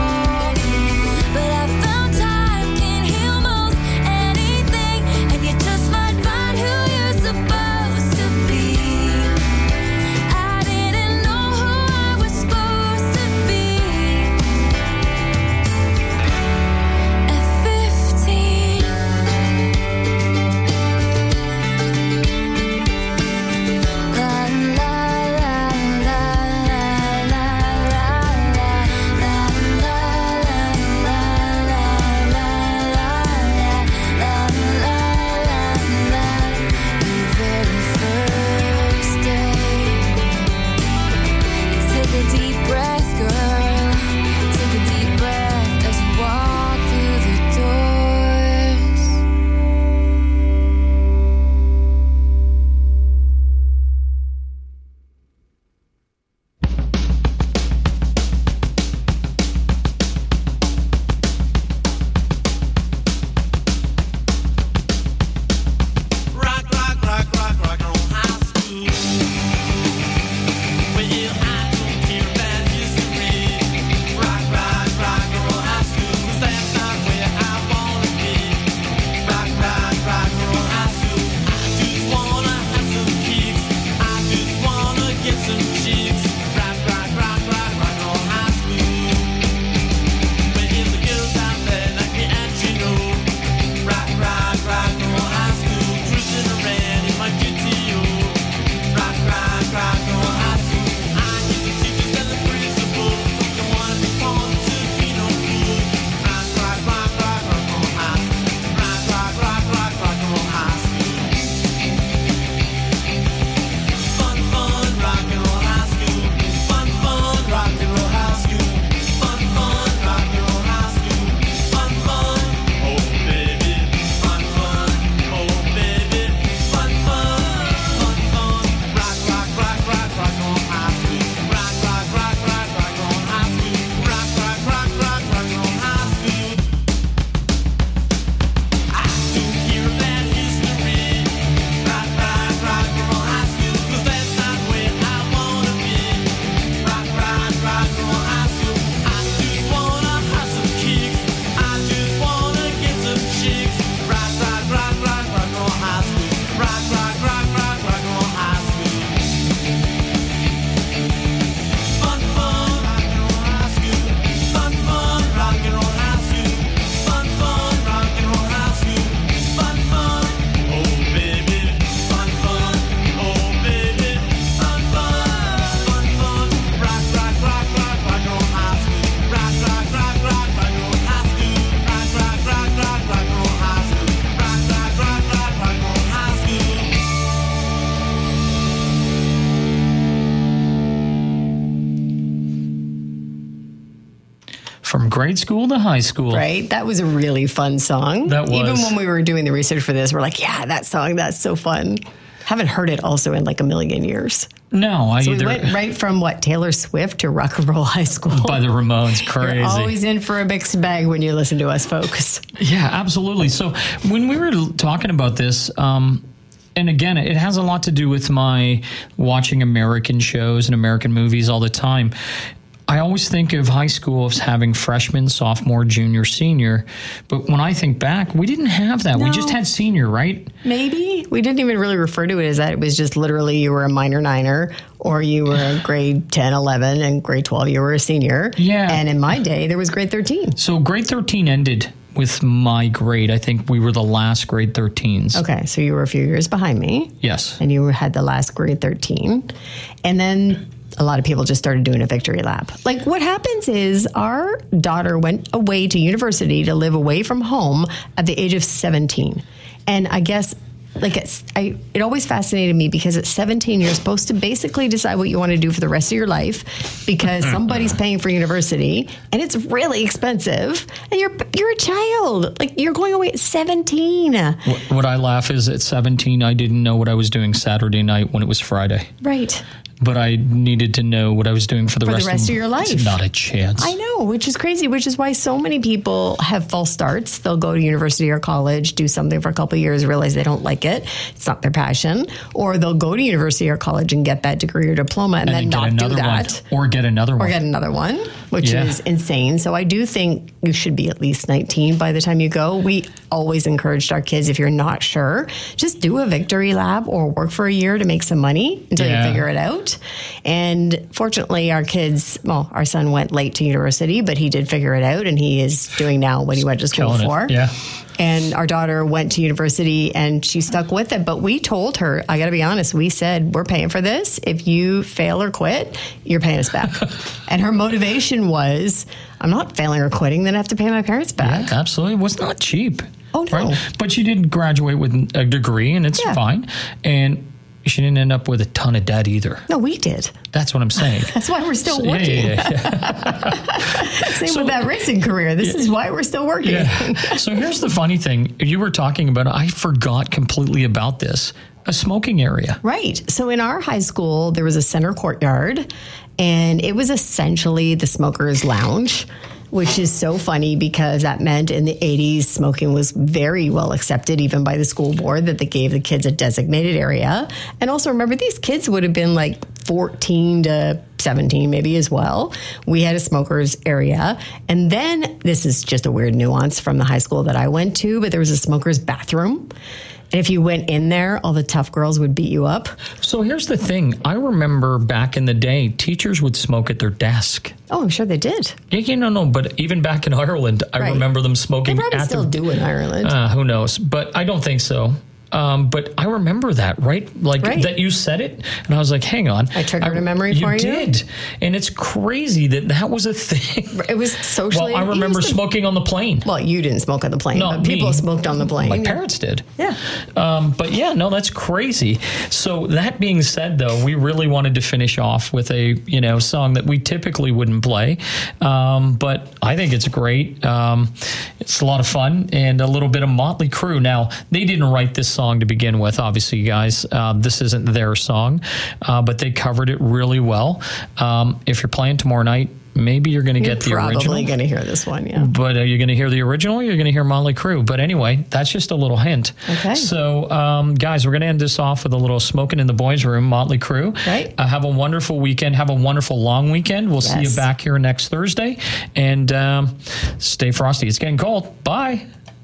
Speaker 3: grade school to high school.
Speaker 2: Right? That was a really fun song.
Speaker 3: That was.
Speaker 2: Even when we were doing the research for this, we're like, yeah, that song, that's so fun. Haven't heard it also in like a million years.
Speaker 3: No, I
Speaker 2: so
Speaker 3: either.
Speaker 2: we went right from what, Taylor Swift to Rock and Roll High School.
Speaker 3: By the Ramones, crazy.
Speaker 2: You're always in for a mixed bag when you listen to us, folks.
Speaker 3: Yeah, absolutely. So when we were talking about this, um, and again, it has a lot to do with my watching American shows and American movies all the time. I always think of high school as having freshman, sophomore, junior, senior. But when I think back, we didn't have that.
Speaker 2: No.
Speaker 3: We just had senior, right?
Speaker 2: Maybe. We didn't even really refer to it as that. It was just literally you were a minor niner or you were a grade ten, eleven, and grade twelve, you were a senior.
Speaker 3: Yeah.
Speaker 2: And in my day, there was grade thirteen.
Speaker 3: So grade thirteen ended with my grade. I think we were the last grade thirteens.
Speaker 2: Okay, so you were a few years behind me.
Speaker 3: Yes.
Speaker 2: And you had the last grade thirteen. And then a lot of people just started doing a victory lap. Like what happens is our daughter went away to university to live away from home at the age of seventeen. And I guess like it's, I, it always fascinated me because at seventeen, you're supposed to basically decide what you want to do for the rest of your life because somebody's paying for university and it's really expensive and you're, you're a child. Like you're going away at seventeen.
Speaker 3: What, what I laugh is at seventeen, I didn't know what I was doing Saturday night when it was Friday.
Speaker 2: Right.
Speaker 3: But I needed to know what I was doing for the,
Speaker 2: for
Speaker 3: rest,
Speaker 2: the rest
Speaker 3: of,
Speaker 2: of your life.
Speaker 3: It's not a chance.
Speaker 2: I know, which is crazy, which is why so many people have false starts. They'll go to university or college, do something for a couple of years, realize they don't like it. It's not their passion. Or they'll go to university or college and get that degree or diploma and, and then, then not do that.
Speaker 3: One. Or get another one.
Speaker 2: Or get another one, which
Speaker 3: yeah.
Speaker 2: is insane. So I do think you should be at least nineteen by the time you go. We always encouraged our kids, if you're not sure, just do a victory lab or work for a year to make some money until
Speaker 3: yeah.
Speaker 2: you figure it out. And And fortunately, our kids, well, our son went late to university, but he did figure it out, and he is doing now what he went to school
Speaker 3: Killing
Speaker 2: for.
Speaker 3: It. Yeah.
Speaker 2: And our daughter went to university, and she stuck with it. But we told her, I got to be honest, we said, we're paying for this. If you fail or quit, you're paying us back. And her motivation was, I'm not failing or quitting, then I have to pay my parents back.
Speaker 3: Yeah, absolutely. It was not cheap.
Speaker 2: Oh, no.
Speaker 3: Right? But she did graduate with a degree, and it's
Speaker 2: yeah.
Speaker 3: fine. And she didn't end up with a ton of debt either.
Speaker 2: No, we did.
Speaker 3: That's what I'm saying.
Speaker 2: That's why we're still
Speaker 3: so,
Speaker 2: working.
Speaker 3: Yeah, yeah, yeah.
Speaker 2: Same
Speaker 3: so,
Speaker 2: with that racing career. This
Speaker 3: yeah,
Speaker 2: is why we're still working.
Speaker 3: Yeah. So here's the funny thing. You were talking about, I forgot completely about this, a smoking area.
Speaker 2: Right. So in our high school, there was a center courtyard, and it was essentially the smokers' lounge, which is so funny because that meant in the eighties, smoking was very well accepted, even by the school board, that they gave the kids a designated area. And also remember, these kids would have been like fourteen to seventeen maybe as well. We had a smokers area. And then, this is just a weird nuance from the high school that I went to, but there was a smokers bathroom. And if you went in there, all the tough girls would beat you up.
Speaker 3: So here's the thing. I remember back in the day, teachers would smoke at their desk.
Speaker 2: Oh, I'm sure they did.
Speaker 3: Yeah, you know, no, but even back in Ireland, I
Speaker 2: right.
Speaker 3: remember them smoking
Speaker 2: they probably
Speaker 3: at
Speaker 2: still
Speaker 3: the,
Speaker 2: do in Ireland.
Speaker 3: Uh, who knows? But I don't think so. Um, but I remember that, right? Like
Speaker 2: right.
Speaker 3: that you said it, and I was like, hang on.
Speaker 2: I triggered I, a memory for you.
Speaker 3: You did. And it's crazy that that was a thing.
Speaker 2: It was socially.
Speaker 3: Well, I remember
Speaker 2: the,
Speaker 3: smoking on the plane.
Speaker 2: Well, you didn't smoke on the plane,
Speaker 3: no,
Speaker 2: but people
Speaker 3: me.
Speaker 2: smoked on the plane.
Speaker 3: My parents did.
Speaker 2: Yeah.
Speaker 3: Um, but yeah, no, that's crazy. So that being said, though, we really wanted to finish off with a, you know, song that we typically wouldn't play. Um, but I think it's great. Um, it's a lot of fun and a little bit of Motley Crue. Now, they didn't write this song to begin with. Obviously, you guys, uh, this isn't their song, uh, but they covered it really well. Um, if you're playing tomorrow night, maybe you're going to get the
Speaker 2: probably
Speaker 3: original.
Speaker 2: Probably going to hear this one, yeah.
Speaker 3: But are you going to hear the original or you're going to hear Motley Crue? But anyway, that's just a little hint.
Speaker 2: Okay.
Speaker 3: So, um, guys, we're going to end this off with a little Smoking in the Boys Room, Motley Crue.
Speaker 2: Right.
Speaker 3: Uh, have a wonderful weekend. Have a wonderful long weekend. We'll
Speaker 2: yes.
Speaker 3: see you back here next Thursday. And um, stay frosty. It's getting cold. Bye.